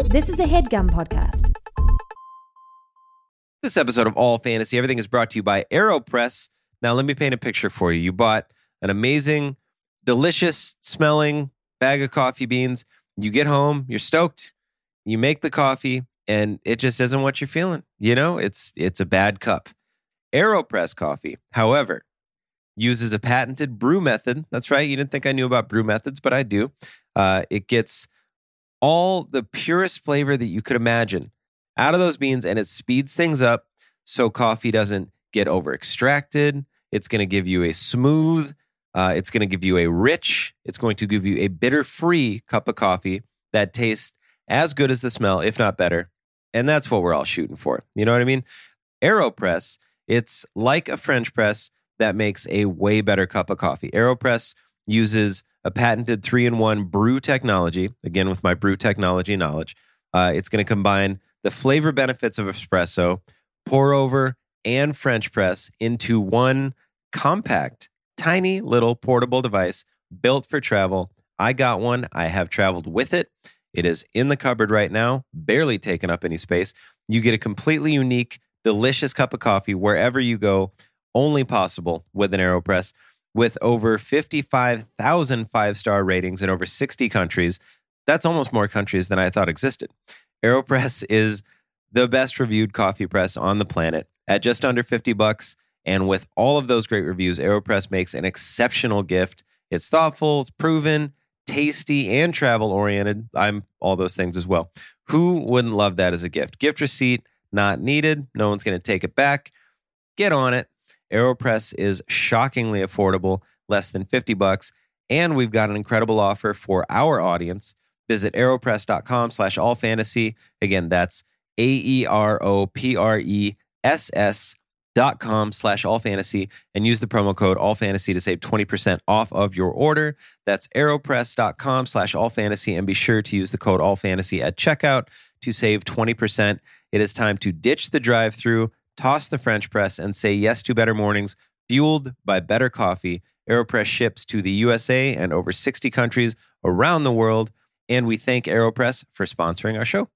This is a HeadGum podcast. This episode of All Fantasy Everything is brought to you by AeroPress. Now, let me paint a picture for you. You bought an amazing, delicious smelling bag of coffee beans. You get home, you're stoked. You make the coffee, and it just isn't what you're feeling. You know, it's a bad cup. AeroPress coffee, however, uses a patented brew method. That's right. You didn't think I knew about brew methods, but I do. It gets all the purest flavor that you could imagine out of those beans, and it speeds things up so coffee doesn't get over extracted. It's going to give you a smooth, it's going to give you a rich, it's going to give you a bitter-free cup of coffee that tastes as good as the smell, if not better. And that's what we're all shooting for. You know what I mean? AeroPress, it's like a French press that makes a way better cup of coffee. AeroPress uses a patented 3-in-1 brew technology, again with my brew technology knowledge. It's going to combine the flavor benefits of espresso, pour over, and French press into one compact, tiny little portable device built for travel. I got one. I have traveled with it. It is in the cupboard right now, barely taking up any space. You get a completely unique, delicious cup of coffee wherever you go, only possible with an AeroPress. With over 55,000 five-star ratings in over 60 countries. That's almost more countries than I thought existed. AeroPress is the best reviewed coffee press on the planet at just under $50. And with all of those great reviews, AeroPress makes an exceptional gift. It's thoughtful, it's proven, tasty, and travel-oriented. I'm all those things as well. Who wouldn't love that as a gift? Gift receipt, not needed. No one's going to take it back. Get on it. AeroPress is shockingly affordable, less than $50. And we've got an incredible offer for our audience. Visit aeropress.com/allfantasy. Again, that's AeroPress.com/allfantasy and use the promo code allfantasy to save 20% off of your order. That's aeropress.com/allfantasy and be sure to use the code allfantasy at checkout to save 20%. It is time to ditch the drive-thru, toss the French press, and say yes to better mornings fueled by better coffee. AeroPress ships to the USA and over 60 countries around the world. And we thank AeroPress for sponsoring our show.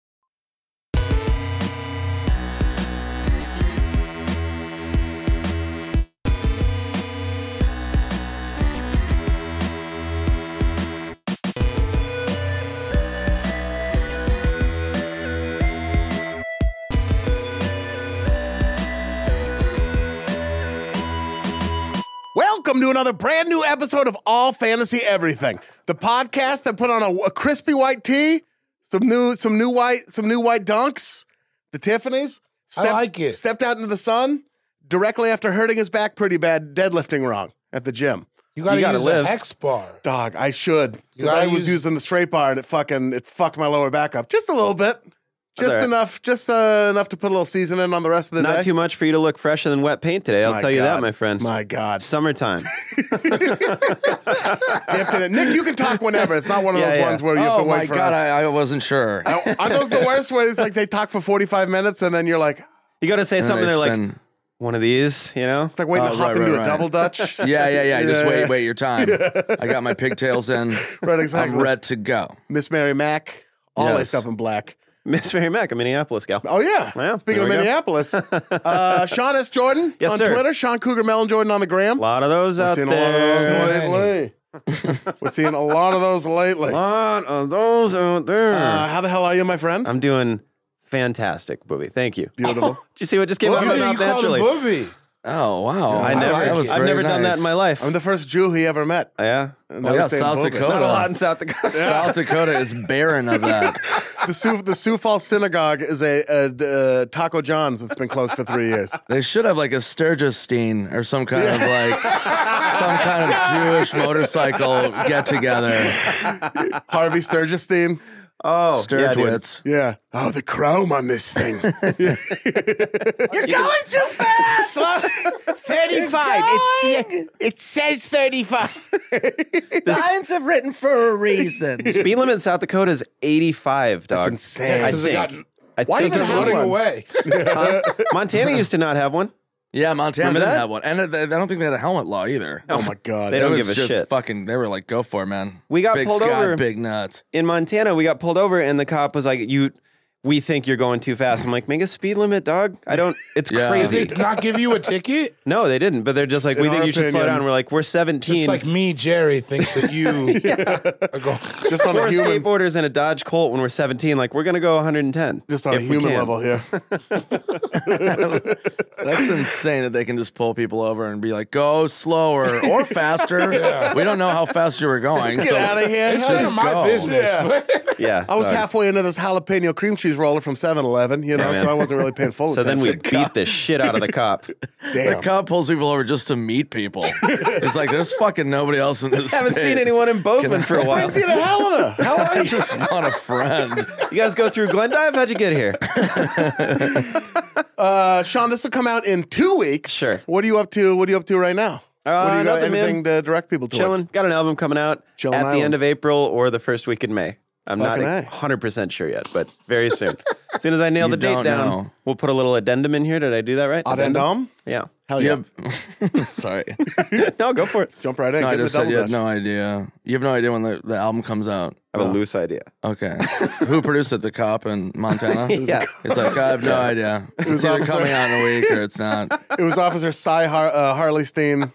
Welcome to another brand new episode of All Fantasy Everything, the podcast that put on a crispy white tee, some new white dunks, the Tiffany's. I like it. Stepped out into the sun directly after hurting his back pretty bad, deadlifting wrong at the gym. You gotta use live. a hex bar. Dog, I should. You Because gotta I was using the straight bar and it fucked my lower back up just a little bit. Just right. enough to put a little seasoning on the rest of the day. Not too much for you to look fresher than wet paint today. I'll tell you that, my friend. My God. Summertime. Dipped in it. Nick, you can talk whenever. It's not one of those ones where you have to wait for us. I wasn't sure. Are those the worst where it's like they talk for 45 minutes and then you're like, You got to say something. They're like, one of these, you know? it's like waiting to hop into a double dutch. Yeah. Just wait your time. I got my pigtails in. Right, exactly. I'm ready to go. Miss Mary Mack, all Yes. laced up in black. Miss Mary Mack, a Minneapolis gal. Oh, yeah. Well, Speaking of there we go. Minneapolis, Sean S. Jordan Yes, on sir. Twitter, Sean Cougar Mellon Jordan on the gram. A lot of those out We're seeing there. a lot of those lately. We're seeing a lot of those lately. Lot of those out there. How the hell are you, my friend? I'm doing fantastic, Booby. Thank you. Beautiful. Did you see what just came out of my Booby, mouth you called him naturally? Booby. Oh, wow. I've very never done that nice. in my life. I'm the first Jew he ever met. Yeah. And Oh, they yeah, say South Booby. Dakota. Not a lot in South Dakota. South Dakota is barren of that. The Sioux Falls Synagogue is a Taco John's that's been closed for 3 years. They should have like a Sturgis-stein or some kind of some kind of Jewish motorcycle get together. Harvey Sturgis-stein. Oh, yeah, dude. Sturgwitz. Yeah. Oh, the chrome on this thing. You're going too fast. 35. It says 35. Signs are written for a reason. Speed limit in South Dakota is 85, dog. That's insane. I Because they think. got I Why think even they're have running one? away. Montana used to not have one. Yeah, Montana Remember didn't that? have one. And I don't think they had a helmet law either. Oh my God. They don't It give was a just shit. fucking, they were like, go for it, man. We got big pulled sky, over. big nuts. In Montana, we got pulled over, and the cop was like, we think you're going too fast. I'm like, make a speed limit, dog. It's Yeah. Did crazy. they not give you a ticket? No, they didn't, but they're just like, In we think our you should slow opinion. down. We're like, we're 17. Just like me, Jerry thinks that you are going. Just on Four a human, skateboarders and a Dodge Colt when we're 17. Like, we're going to go 110. just on a if we human can. level here. That's insane that they can just pull people over and be like, go slower or faster. We don't know how fast you were going. Get out of here. It's Hell none yeah. of my go. business. Yeah. I was dog. halfway into this jalapeno cream cheese roller from 7-Eleven, you know, Yeah, man. so I wasn't really paying full So then attention. we beat the shit out of the cop. The Damn. cop pulls people over just to meet people. It's like, there's fucking nobody else in this Haven't state. seen anyone in Bozeman for a while. Brings you to Helena. How are I you? just want a friend. You guys go through Glendive? How'd you get here? Sean, this will come out in 2 weeks. Sure. What are you up to? What are you up to right now? What do you got? nothing, man. Anything to direct people towards? Chilling. Got an album coming out Chillin' at the Island. end of April or the first week in May. I'm Fucking not A. 100% sure yet, but very soon. As soon as I nail You the date don't down, know. we'll put a little addendum in here. Did I do that right? Addendum? Yeah. Hell yeah. Sorry. No, go for it. Jump right in. No, I Get in the just said double you had dash. no idea. You have no idea when the album comes out. I have a loose idea. Okay. Who produced it? The cop in Montana? Yeah. It's like, I have no idea. It's either Officer- coming out in a week or it's not. It was Officer Cy Harley Steen.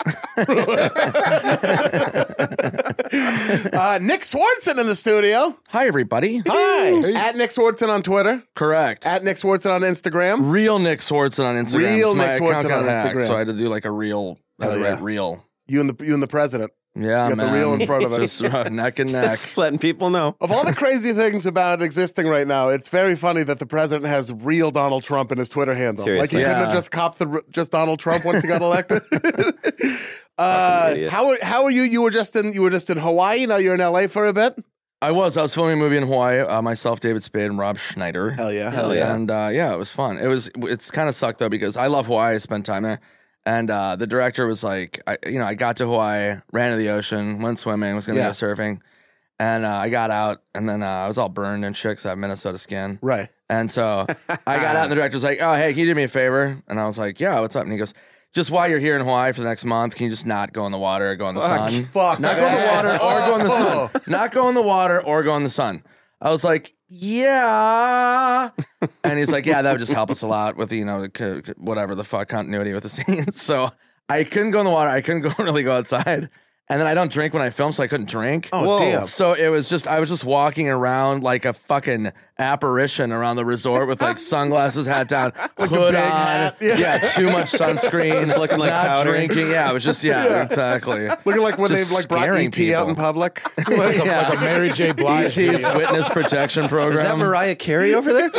Nick Swartzen in the studio. Hi, everybody. Hi. At Nick Swartzen on Twitter. Correct. At Nick Swartzen on Instagram. Real Nick Swartzen on Instagram. Real So my Nick account Swartzen got on hacked, Instagram. so I had to do like a real. I had to Hell yeah. write real. You and the president. Yeah, You got man. the real in front of it. Just neck and neck. Just letting people know. Of all the crazy things about existing right now, it's very funny that the president has real Donald Trump in his Twitter handle. Seriously. Like he couldn't have Yeah. just copped just Donald Trump once he got elected. idiot. How are you? You were just in Hawaii. Now you're in LA for a bit. I was filming a movie in Hawaii. Myself, David Spade, and Rob Schneider. Hell yeah. Hell yeah. And yeah, it was fun. It's kind of sucked though because I love Hawaii. I spent time there. And the director was like, I got to Hawaii, ran to the ocean, went swimming, was gonna Yeah. go surfing, and I got out, and then I was all burned and shit 'cause I have Minnesota skin. Right. And so I got out, and the director's like, "Oh, hey, can you do me a favor?" And I was like, "Yeah, what's up?" And he goes, "Just while you're here in Hawaii for the next month, can you just not go in the water or go in the sun? Fuck Not go in the that. water or go in the sun. Not go in the water or go in the sun." I was like, "Yeah," and he's like, "Yeah, that would just help us a lot with whatever the fuck continuity with the scenes." So I couldn't go in the water. I couldn't really go outside. And then I don't drink when I film, so I couldn't drink. Oh, Whoa. damn. So I was just walking around like a fucking apparition around the resort with like sunglasses, hat down, hood big on. hat. Yeah. Too much sunscreen. Just looking like not powder. drinking. Yeah, it was just exactly. Looking like when Just they've brought scaring ET out people. in public. Like a Mary J. Blige. ET's video. witness protection program. Is that Mariah Carey over there?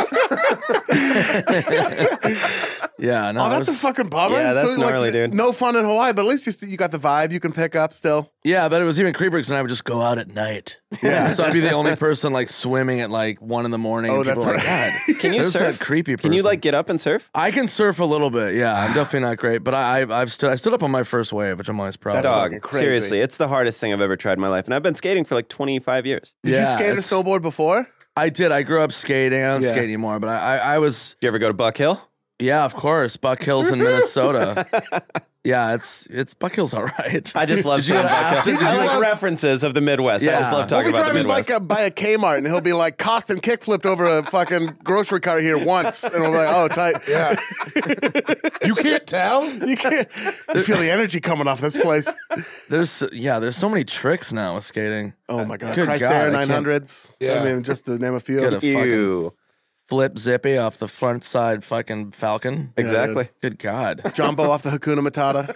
Yeah, no, Oh, it that's a was- fucking bummer. Yeah, that's gnarly, dude. No fun in Hawaii, but at least you got the vibe you can pick up still. yeah, but it was even creepier because I would just go out at night. Yeah, so I'd be the only person like swimming at like 1 a.m. Oh, and people that's were like, right. God, Can you there's surf? that creepy person. Can you like get up and surf? I can surf a little bit. Yeah, I'm definitely not great, but I stood up on my first wave, which I'm always proud That's of. fucking Dog, crazy. seriously, it's the hardest thing I've ever tried in my life. And I've been skating for like 25 years. Did you Yeah, skate or it's- snowboard before? I did. I grew up skating. I don't Yeah. skate anymore, but I was. Do you ever go to Buck Hill? Yeah, of course, Buck Hills in Minnesota. Yeah, it's Buck Hills, all right. I just love Did you saying go to Buck Hill. Afton? I He like just loves- references of the Midwest. I Yeah. just love We'll talking be about the driving Midwest. by a Kmart and he'll be like, Costin kick flipped over a fucking grocery cart here once. And we'll be like, oh, tight. Yeah. You can't tell? You can't. You feel the energy coming off this place. There's so many tricks now with skating. Oh my God. Good Christ God, Air I can't- 900s. Yeah. I mean, just to name a few. Get a fucking Ew. flip zippy off the front side fucking Falcon. Exactly. Good God. Jumbo off the Hakuna Matata.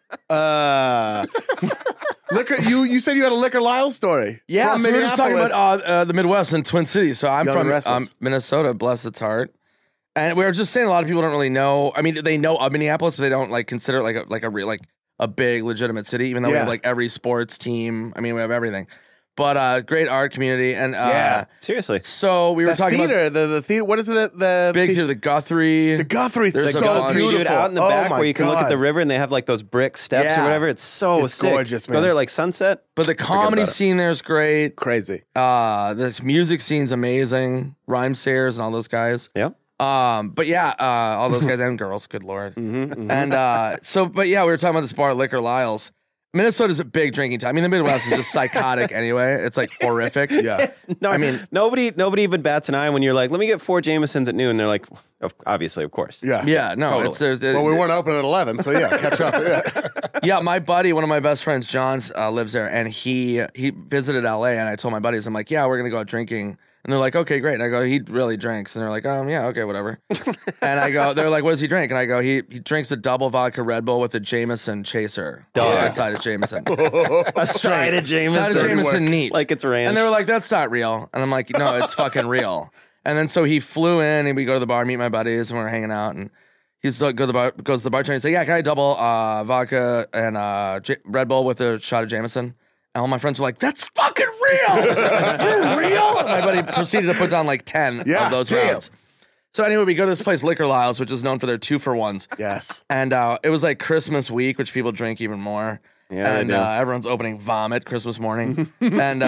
Liquor. You said you had a Liquor Lyle story. Yeah, from so we were just talking Minneapolis. about the Midwest and Twin Cities. So I'm Young from and Restless. Minnesota, bless its heart. And we were just saying a lot of people don't really know. I mean, they know of Minneapolis, but they don't like consider it like a big legitimate city, even though we Yeah. have like every sports team. I mean, we have everything. But great art community. And Yeah. Seriously. so we were the talking theater, about the theater. What is it? The big the, theater, the Guthrie. the Guthrie. There's So a Guthrie, beautiful. Dude, out in the Oh back my where you can look at God. the river and they have like those brick steps Yeah. or whatever. It's so It's sick. gorgeous, Go man. there like sunset. But the comedy about it. scene there is great. Crazy. The music scene's amazing. Rhyme Sayers and all those guys. Yeah. But yeah, all those guys and girls, good Lord. And but yeah, we were talking about this bar, Liquor Lyle's. Minnesota's a big drinking town. I mean, the Midwest is just psychotic anyway. It's like horrific. Yeah. I mean, nobody even bats an eye when you're like, let me get 4 Jamesons at noon. They're like, obviously, of course. Yeah. Yeah, no, Totally. Well, we weren't open at 11, so yeah, catch up. Yeah. yeah, my buddy, one of my best friends, John, lives there, and he visited LA, and I told my buddies, I'm like, yeah, we're gonna go out drinking. And they're like, okay, great. And I go, he really drinks. And they're like, yeah, okay, whatever. And I go, they're like, what does he drink? And I go, he drinks a double vodka Red Bull with a Jameson chaser. A side of Jameson. A side of Jameson. Side of Jameson neat. Like it's ranch. And they were like, that's not real. And I'm like, no, it's fucking real. And then so he flew in, and we go to the bar, meet my buddies, and we're hanging out. And he's like, goes to the bartender and he's like, yeah, can I double vodka and Red Bull with a shot of Jameson? And all my friends are like, that's fucking real. You're real? And my buddy proceeded to put down like 10 of those rounds. So anyway, we go to this place, Liquor Lyle's, which is known for their 2-for-1s. Yes. And it was like Christmas week, which people drink even more. Yeah, and everyone's opening vomit Christmas morning. And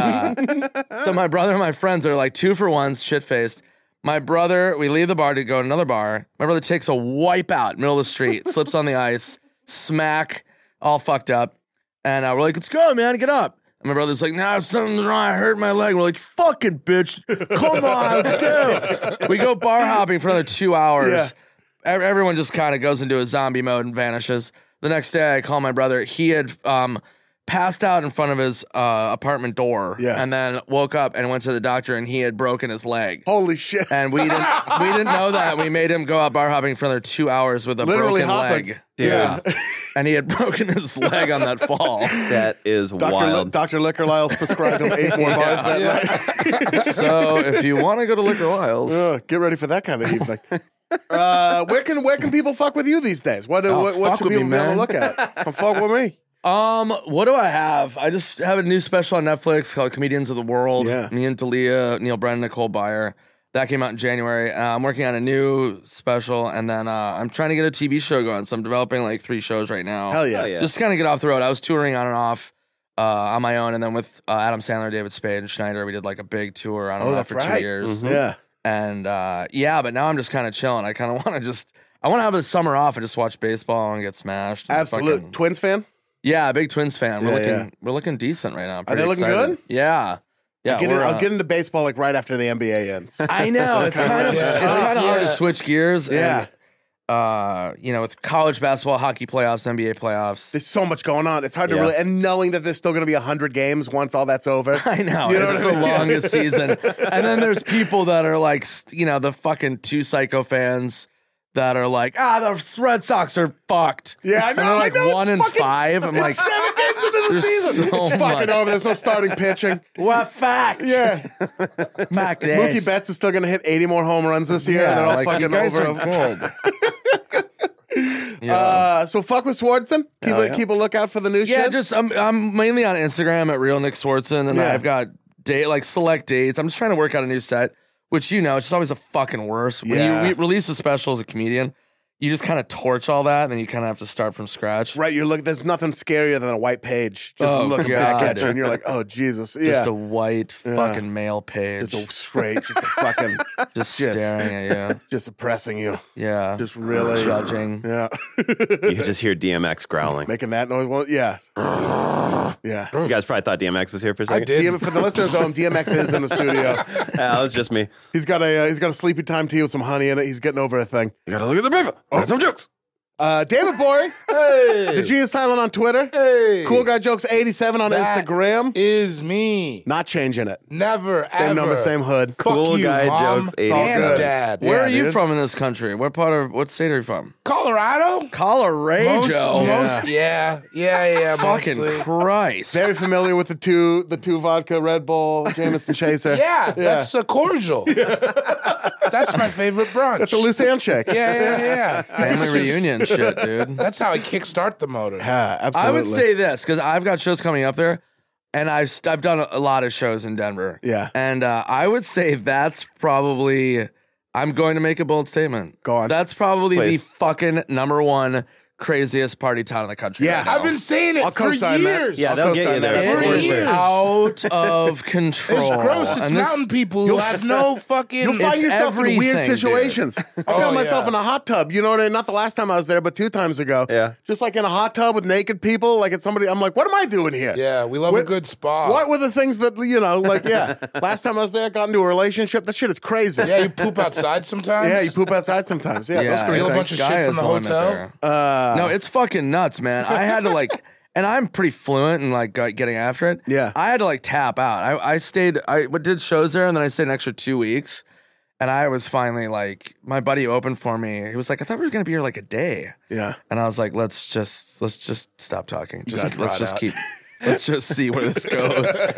so my brother and my friends are like 2-for-1s, shit-faced. My brother, we leave the bar to go to another bar. My brother takes a wipeout, middle of the street, slips on the ice, smack, all fucked up. And we're like, let's go, man, get up. And my brother's like, nah, something's wrong. I hurt my leg. We're like, fucking bitch. Come on, let's go. We go bar hopping for another 2 hours. Yeah. Everyone just kind of goes into a zombie mode and vanishes. The next day, I call my brother. He had passed out in front of his apartment door, and then woke up and went to the doctor, and he had broken his leg. Holy shit. And we didn't know that. We made him go out bar hopping for another 2 hours with a Literally broken hopping. leg. Dude. Yeah. And he had broken his leg on that fall. That is wild. Dr. Liquor Lyle's prescribed him 8 more bars that night. So if you want to go to Liquor Lyle's, Get ready for that kind of evening. Where can people fuck with you these days? What fuck should with people me, be able to man. look at? Come fuck with me. what do I have? I just have a new special on Netflix called Comedians of the World. Yeah. Me and Dalia, Neil Brennan, Nicole Byer. That came out in January. I'm working on a new special, and then I'm trying to get a TV show going. So I'm developing like 3 shows right now. Hell yeah. Hell yeah. Just kind of get off the road. I was touring on and off on my own, and then with Adam Sandler, David Spade, and Schneider, we did like a big tour on and off that's for right. 2 years. Yeah. And but now I'm just kind of chilling. I kind of want to I want to have a summer off and just watch baseball and get smashed. And Absolute. fucking- Twins fan? yeah, big Twins fan. Yeah, We're looking decent right now. I'm Are they pretty looking excited. good? Yeah. Yeah. I'll get into baseball like right after the NBA ends. I know. It's kind of hard to switch gears. Yeah. And, with college basketball, hockey playoffs, NBA playoffs. There's so much going on. It's hard to Yeah. really, and knowing that there's still going to be 100 games once all that's over. I know. You know It's what the I mean? longest season. And then there's people that are like, the fucking 2 psycho fans that are like, the Red Sox are fucked. Yeah, I And know. they're like I know, 1 it's and fucking- 5. I'm like, It's 7 games into the there's season. so It's fucking much. over. There's no starting pitching. what fact? Yeah. Fact this. Mookie Betts is still going to hit 80 more home runs this year, and they're all like, you fucking guys over. are good. Yeah. So fuck with Swartzen. Keep a lookout for the new Yeah, shit. just I'm mainly on Instagram at Real Nick Swartzen, and Yeah. I've got select dates. I'm just trying to work out a new set, which it's just always a fucking worse. When Yeah. you release a special as a comedian, you just kind of torch all that, and then you kind of have to start from scratch. Right, there's nothing scarier than a white page just Oh, looking back God. at you, and you're like, oh Jesus, Just a white fucking male page, just a straight, just a fucking, just just- staring at you. just oppressing you, Yeah, just really judging. Yeah, You could just hear DMX growling. making that noise. Well, yeah, yeah. You guys probably thought DMX was here for a I second. did. For the listeners at home, DMX is in the studio. That was just me. He's got a sleepy time tea with some honey in it. He's getting over a thing. You gotta look at the paper. I got some jokes. David Bory, Hey. the G is silent on Twitter. Hey. Cool Guy Jokes 87 on That Instagram. is me. Not changing it. Never, Same ever. number, same hood. Fuck Cool you, Guy Mom Jokes and 87. Dad. Where Yeah, are you dude. from in this country? What state are you from? Colorado? Colorado. Yeah. Fucking mostly. Christ. Very familiar with the two vodka Red Bull Jameson Chaser. Yeah, that's a cordial. That's my favorite brunch. That's a loose handshake. Yeah. Family reunion shit, dude. That's how I kickstart the motor. Yeah, absolutely. I would say this because I've got shows coming up there, and I've done a lot of shows in Denver. Yeah. and I would say that's probably. I'm going to make a bold statement. Go on. That's probably Please. the fucking number one craziest party town in the country. Yeah. right now. I've been saying it I'll for co-sign that. years. Yeah, I'll they'll get co-sign you that. there. For It is years. out of control. It's gross. It's And this- mountain people who have no fucking. You'll find It's yourself in weird everything, dude. situations. I found Oh, myself yeah. in a hot tub. You know what I mean? Not the last time I was there, but 2 times ago. Yeah. Just like in a hot tub with naked people. Like it's somebody. I'm like, what am I doing here? Yeah, we love a good spa. What were the things that, like, yeah. Last time I was there, got into a relationship. That shit is crazy. Yeah, you poop outside sometimes. Yeah, you poop outside sometimes. Yeah, those Yeah, crazy Steal a things. bunch of sky shit is from the limit hotel? there. No, it's fucking nuts, man. I had to like, and I'm pretty fluent in like getting after it. Yeah. I had to like tap out. I did shows there, and then I stayed an extra 2 weeks, and I was finally like, my buddy opened for me. He was like, I thought we were gonna be here like a day, Yeah. and I was like, let's just stop talking. got Let's just out. keep. Let's just see where this goes.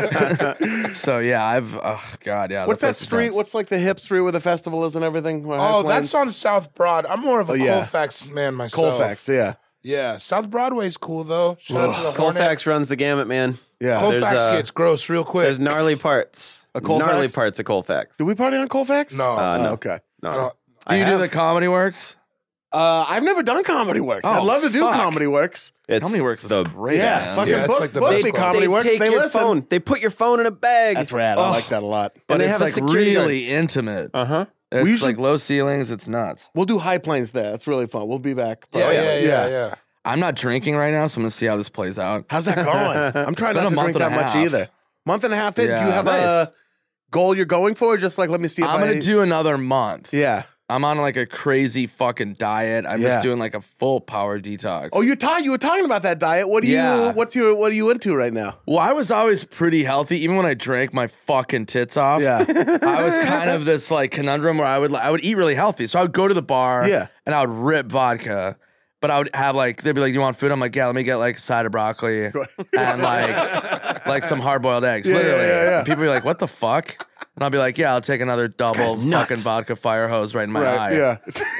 So yeah, What's that place is street? nuts. What's like the hip street where the festival is and everything? Where Oh, Highlands- that's on South Broad. I'm more of a yeah. Colfax man myself. Colfax. Yeah. Yeah, South Broadway's cool though. Shout out to the Hornet. Colfax runs the gamut, man. Yeah. Colfax There's, gets gross real quick. There's gnarly parts. Colfax? Gnarly parts of Colfax. Do we party on Colfax? No. No. Okay. No. I don't- Do you I do have. the Comedy Works? I've never done Comedy Works. I'd Oh, love to do fuck. Comedy Works. It's Comedy Works is the great. Yeah. best. Fucking Yeah, it's book, like the book best me club. Comedy Works. Take They your listen. phone. They put your phone in a bag. That's rad. I like that a lot. But they it's have a like security guard. really intimate. Uh-huh. It's We usually- like low ceilings. It's nuts. We'll do High Plains there. That's really fun. We'll be back. yeah, probably. yeah. I'm not drinking right now, so I'm gonna see how this plays out. How's that going? I'm trying It's been not a to month drink and that a much half. either. Month and a half in. Yeah. Do you have Nice. a goal you're going for? Or just like, let me see if I'm gonna do another month. Yeah. I'm on like a crazy fucking diet. I'm Yeah. just doing like a full power detox. Oh, you were talking about that diet. What do Yeah. what are you into right now? Well, I was always pretty healthy, even when I drank my fucking tits off. Yeah. I was kind of this like conundrum where I would eat really healthy. So I would go to the bar, Yeah. and I would rip vodka. But I would have like, they'd be like, "Do you want food?" I'm like, "Yeah, let me get like a side of broccoli and like some hard boiled eggs." Yeah, Literally, yeah. And people be like, "What the fuck?" And I'll be like, "Yeah, I'll take another double guy's nuts. fucking vodka fire hose right in my eye." Yeah.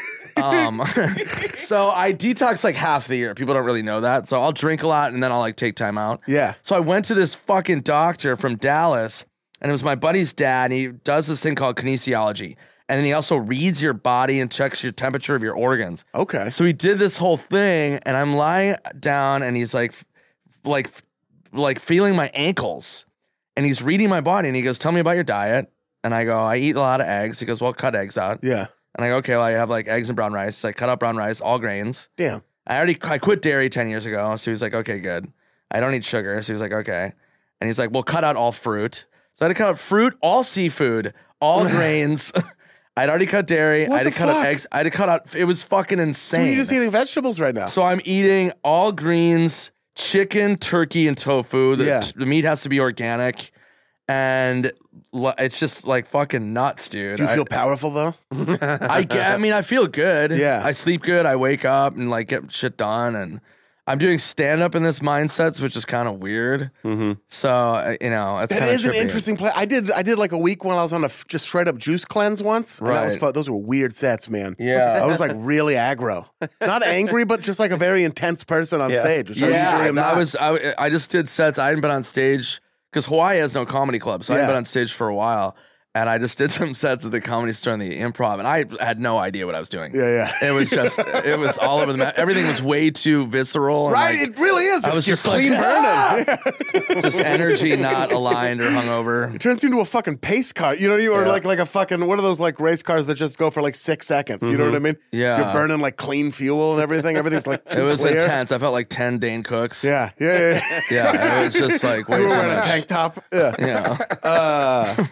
So I detox like half the year. People don't really know that. So I'll drink a lot and then I'll like take time out. Yeah. So I went to this fucking doctor from Dallas, and it was my buddy's dad. And he does this thing called kinesiology. And then he also reads your body and checks your temperature of your organs. Okay. So he did this whole thing, and I'm lying down, and he's like feeling my ankles, and he's reading my body, and he goes, "Tell me about your diet." And I go, "I eat a lot of eggs." He goes, "Well, cut eggs out." Yeah. And I go, "Okay, well, I have like eggs and brown rice." So I cut out brown rice, all grains. Damn. I quit dairy 10 years ago. So he was like, "Okay, good." I don't eat sugar. So he was like, "Okay." And he's like, "Well, cut out all fruit." So I had to cut out fruit, all seafood, all grains. I'd already cut dairy. What I had to the cut out fuck? eggs. I had to cut out. It was fucking So insane. you're just eating vegetables right now. So I'm eating all greens, chicken, turkey, and tofu. Yeah. The meat has to be organic. And it's just like fucking nuts, dude. Do you feel powerful though? I mean, I feel good. Yeah. I sleep good. I wake up and like get shit done. And I'm doing stand up in this mindset, which is kind of weird. So, you know, it's That kind of is an interesting play. I did like a week when I was on a just straight up juice cleanse once. And that was Right. fun. Those were weird sets, man. Yeah. I was like really aggro. Not angry, but just like a very intense person on stage, which I usually am not. I just did sets. I hadn't been on stage because Hawaii has no comedy club, so I hadn't Yeah. been on stage for a while. And I just did some sets at the Comedy Store and the Improv, and I had no idea what I was doing. Yeah. It was just, it was all over the map. Everything was way too visceral. And Right, like, it really is. I was You're just clean like, burning. just energy not aligned or hungover. It turns you into a fucking pace car. You know what I mean? Or like a fucking one of those like race cars that just go for like 6 seconds. You know what I mean? Yeah. You're burning like clean fuel and everything. Everything's like too It was clear. intense. I felt like 10 Dane Cooks. Yeah. Yeah, it was just like way You too were wearing a much. tank top. Yeah. Yeah.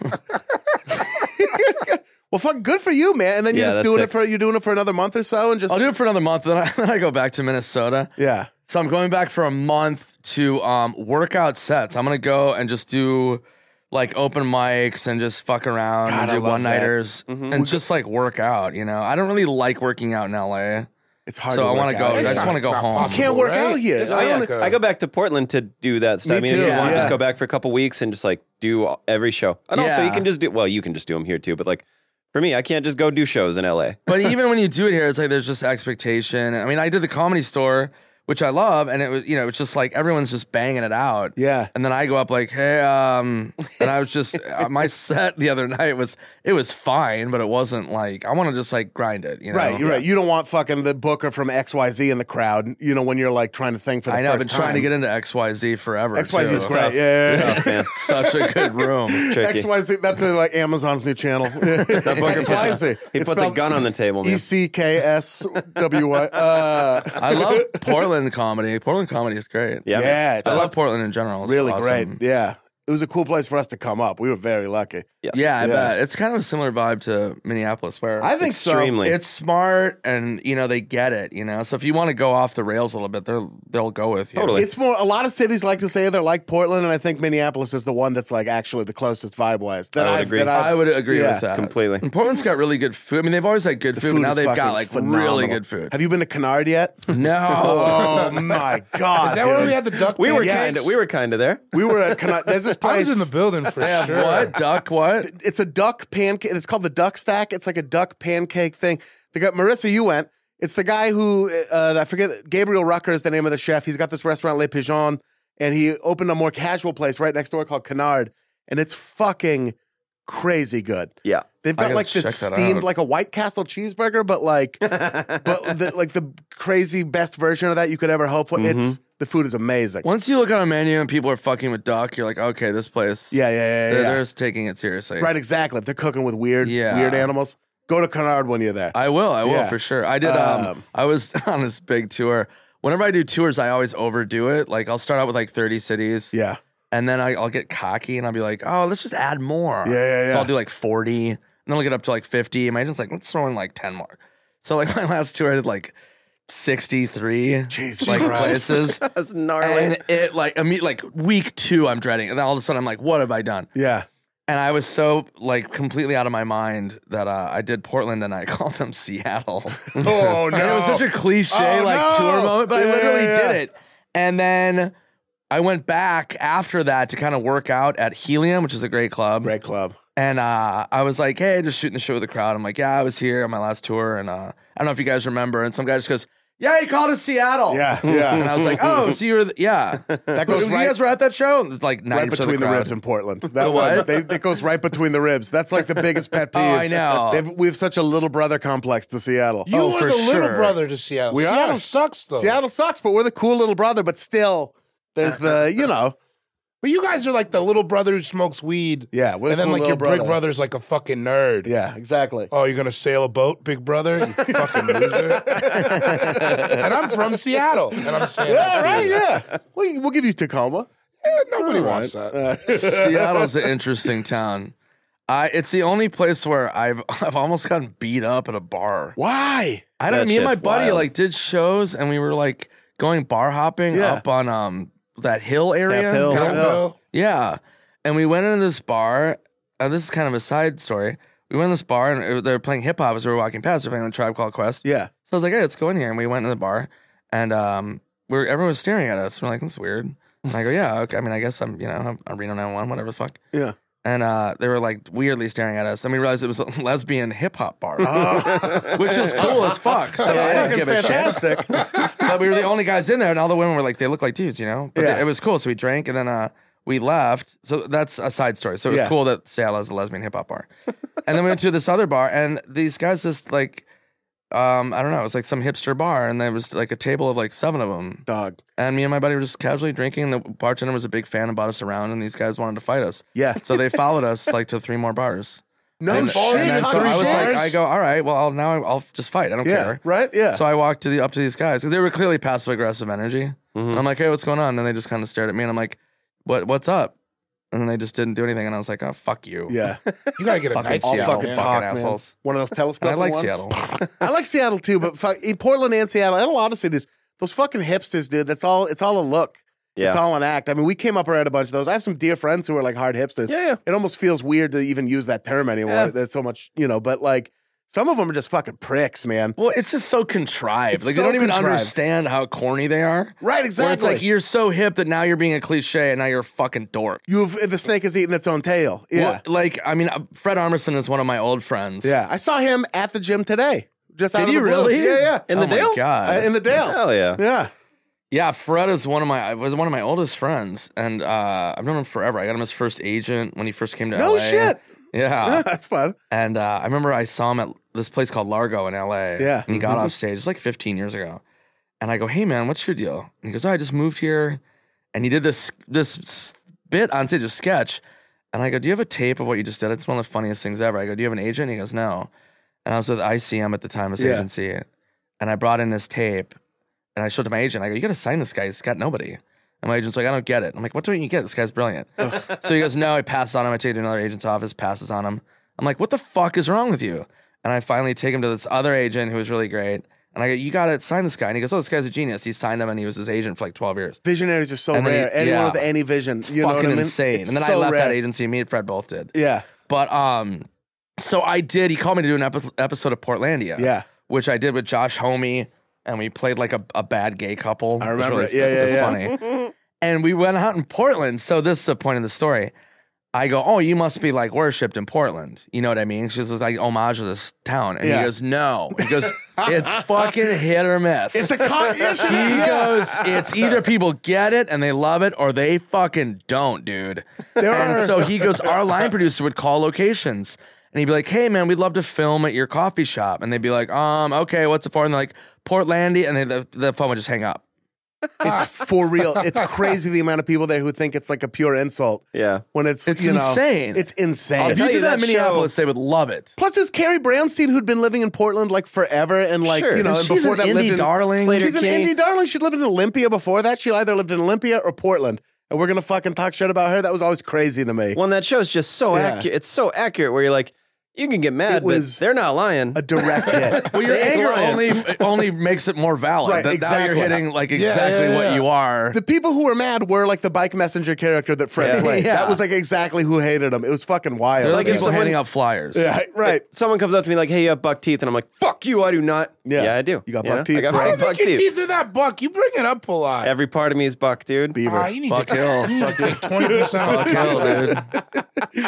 Well, fuck, good for you, man. And then you're Yeah, just that's doing sick. you're doing it for another month or so, and just I'll do it for another month, then I go back to Minnesota. yeah. So I'm going back for a month to workout sets. I'm gonna go and just do like open mics and just fuck around God, and I do love one nighters and just like work out. You know, I don't really like working out in LA, It's hard. so to I want want to go. I Out. just want to go not home. possible, can't work right? out here. It's I like I go back to Portland to do that stuff. Me I mean, if too, you want, yeah. just go back for a couple weeks and just like do every show. And also, Yeah. you can just do. Well, you can just do them here too. But like for me, I can't just go do shows in LA. But even when you do it here, it's like there's just expectation. I mean, I did the Comedy Store, which I love. And it was, it's just like everyone's just banging it out. Yeah. And then I go up like, hey, and I was just, my set the other night was fine, but it wasn't like, I want to just like grind it, Right, you're right. You don't want fucking the booker from XYZ in the crowd, when you're like trying to think for the I know, I've first been trying time. to get into XYZ forever. XYZ is too. great. Yeah. Tough, man. Such a good room. Tricky. XYZ, that's like Amazon's new channel. That booker XYZ. he It's puts a spelled gun on the table, man. ECKSWY. I love Portland comedy. Portland comedy is great. Yeah, it's I love Portland in general. It's really awesome. great. Yeah. It was a cool place for us to come up. We were very lucky. Yes. Yeah, I bet. It's kind of a similar vibe to Minneapolis where I think Extremely. it's smart and, they get it, So if you want to go off the rails a little bit, they'll go with you. Totally. It's more, a lot of cities like to say they're like Portland, and I think Minneapolis is the one that's like actually the closest vibe-wise. I would agree. I would agree Yeah, with that. completely. And Portland's got really good food. I mean, they've always had good food, but now is they've fucking got like phenomenal. really good food. Have you been to Kennard yet? No. Oh my God. Is that where dude. we had the duck? We were pancakes? kind of there. We were at Kennard. There's this I place. was in the building for sure. What? Duck what? It's a duck pancake. It's called the Duck Stack. It's like a duck pancake thing. They got Marissa. You went. It's the guy who I forget. Gabriel Rucker is the name of the chef. He's got this restaurant Les Pigeons, and he opened a more casual place right next door called Kennard, and it's fucking crazy good. Yeah. They've I got gotta like this check that steamed, out. like a White Castle cheeseburger, but like, the crazy best version of that you could ever hope for. It's the food is amazing. Once you look on a menu and people are fucking with duck, you're like, okay, this place. Yeah. They're just taking it seriously. Right, exactly. If they're cooking with weird Yeah. animals, go to Kennard when you're there. I will Yeah. for sure. I did. I was on this big tour. Whenever I do tours, I always overdo it. Like I'll start out with like 30 cities. Yeah. And then I'll get cocky and I'll be like, oh, let's just add more. Yeah. So I'll do like 40. And then I'll get up to like 50. And my agent's like, let's throw in like 10 more. So like my last tour, I did like 63 Jesus like Christ. places. That's gnarly. And it like week 2, I'm dreading. And then all of a sudden I'm like, what have I done? Yeah. And I was so like completely out of my mind that I did Portland and I called them Seattle. Oh, And it was such a cliche Oh, like no. tour moment, but I literally Yeah. did it. And then I went back after that to kind of work out at Helium, which is a great club. Great club. And I was like, hey, just shooting the shit with the crowd. I'm like, yeah, I was here on my last tour. And I don't know if you guys remember. And some guy just goes, yeah, he called us Seattle. Yeah. And I was like, oh, so you were, yeah. That goes You right, guys were at that show? It's like 90% right of between the the crowd. ribs in Portland. That what? That goes right between the ribs. That's like the biggest pet peeve. Oh, I know. We have such a little brother complex to Seattle. You were for the little sure. brother to Seattle. We Seattle are. sucks though. Seattle sucks, but we're the cool little brother. But still, there's the, But you guys are like the little brother who smokes weed. Yeah, we're the and then cool like little your brother. big brother's like a fucking nerd. Yeah, exactly. Oh, you're gonna sail a boat, big brother? You fucking loser. And I'm from Seattle. And I'm saying that Yeah, to right, you. yeah. We'll give you Tacoma. Nobody All wants right. that. Seattle's an interesting town. It's the only place where I've almost gotten beat up at a bar. Why? I don't know. That Me and my shit's buddy wild. like did shows and we were like going bar hopping Yeah. up on that hill area. Cap Hill. Cap Hill. Yeah. And we went into this bar. This is kind of a side story. We went in this bar and they were playing hip hop as we were walking past. They're playing the Tribe Called Quest. Yeah. So I was like, hey, let's go in here. And we went in the bar and everyone was staring at us. We're like, that's weird. And I go, yeah, okay. I mean, I guess I'm Reno 911, whatever the fuck. Yeah. And they were like weirdly staring at us. And we realized it was a lesbian hip hop bar, Oh. which is cool as fuck. So I didn't give a shit. Fantastic. But we were the only guys in there, and all the women were like, they look like dudes, But Yeah. it was cool. So we drank, and then we left. So that's a side story. So it was Yeah. cool that Seattle has a lesbian hip hop bar. And then we went to this other bar, and these guys just like, I don't know, it was like some hipster bar, and there was like a table of like 7 of them. Dog. And me and my buddy were just casually drinking. The bartender was a big fan and brought us around, and these guys wanted to fight us. Yeah. So they followed us like to 3 more bars. No And shit. then so Three I was like, bars? I go, all right, well, I'll just fight. I don't Yeah. care. Right? Yeah. So I walked up to these guys. They were clearly passive aggressive energy. And I'm like, hey, what's going on? And they just kind of stared at me, and I'm like, what's up? And then they just didn't do anything, and I was like, oh, fuck you. yeah. You gotta get a Fucking night All Seattle, fucking man. fucking talk, man. assholes. One of those And telescope I like ones. Seattle. I like Seattle too, but in Portland and Seattle, and a lot of cities, those fucking hipsters, dude. It's all a look. Yeah. It's all an act. I mean, we came up around a bunch of those. I have some dear friends who are like hard hipsters. Yeah. It almost feels weird to even use that term anymore. Yeah. There's so much, but like some of them are just fucking pricks, man. Well, it's just so contrived. It's Like so they don't even contrived. understand how corny they are. Right, exactly. Where it's like you're so hip that now you're being a cliche and now you're a fucking dork. The snake has eaten its own tail. Yeah. Well, like, I mean, Fred Armisen is one of my old friends. Yeah. I saw him at the gym today. Just out Did of you the blue. really? Yeah, yeah. In the Oh my Dale? God. In the Dale. Hell yeah. Yeah. Yeah, Fred was one of my oldest friends, and I've known him forever. I got him his first agent when he first came to LA. No shit. Yeah. That's fun. And I remember I saw him at this place called Largo in LA. Yeah. And he got off stage. It's like 15 years ago. And I go, hey, man, what's your deal? And he goes, I just moved here. And he did this bit on stage, a sketch. And I go, do you have a tape of what you just did? It's one of the funniest things ever. I go, do you have an agent? And he goes, no. And I was with ICM at the time, his agency. And I brought in this tape. And I showed it to my agent. I go, you got to sign this guy. He's got nobody. And my agent's like, I don't get it. I'm like, what don't you get? This guy's brilliant. So he goes, no. He passes on him. I take it to another agent's office, passes on him. I'm like, what the fuck is wrong with you? And I finally take him to this other agent who was really great. And I go, you got to sign this guy. And he goes, oh, this guy's a genius. He signed him and he was his agent for like 12 years. Visionaries are so And then rare. Anyone with any vision, It's you know what I fucking mean? insane. It's and then so I left rare. that agency. Me and Fred both did. Yeah. But so I did. He called me to do an episode of Portlandia. Yeah. Which I did with Josh Homme. And we played like a bad gay couple. I remember It was it. Yeah, it was yeah. funny. And we went out in Portland. So this is the point of the story. I go, oh, you must be like worshipped in Portland. You know what I mean? She's just like homage to this town. And Yeah. he goes, no. He goes, it's fucking hit or miss. It's a He goes, it's either people get it and they love it or they fucking don't, dude. And so he goes, our line producer would call locations and he'd be like, hey, man, we'd love to film at your coffee shop. And they'd be like, okay, what's it for? And they're like, Portlandia. And the phone would just hang up. It's for real. It's crazy the amount of people there who think it's like a pure insult. Yeah. When it's It's you know, insane. It's insane. If you tell did you that in that Minneapolis, they would love it. Plus, there's Carrie Brownstein who'd been living in Portland like forever, and like Sure. you know, And and she's before an that indie lived in darling. Slater She's an King. indie darling. She lived in Olympia before that. She either lived in Olympia or Portland, and we're gonna fucking talk shit about her. That was always crazy to me. Well, and that show's just so Yeah. accurate. It's so accurate where you're like, you can get mad, It was but they're not lying. A direct hit. Well, your They ain't anger lying. only makes it more valid. Right, Now exactly. you're hitting like exactly yeah, what yeah. you are. The people who were mad were like the bike messenger character that Fred Yeah. played. Yeah. That was like exactly who hated him. It was fucking wild. They're like if people someone- handing out flyers. yeah, right. Someone comes up to me like, hey, you have buck teeth. And I'm like, fuck you, I do not. Yeah. I do. You got know? buck teeth, I got bro. I don't buck think your teeth. teeth are that buck. You bring it up a lot. Every part of me is buck, dude. Beaver. You need Buck to, Hill. you need to take 20% off. Hill, dude.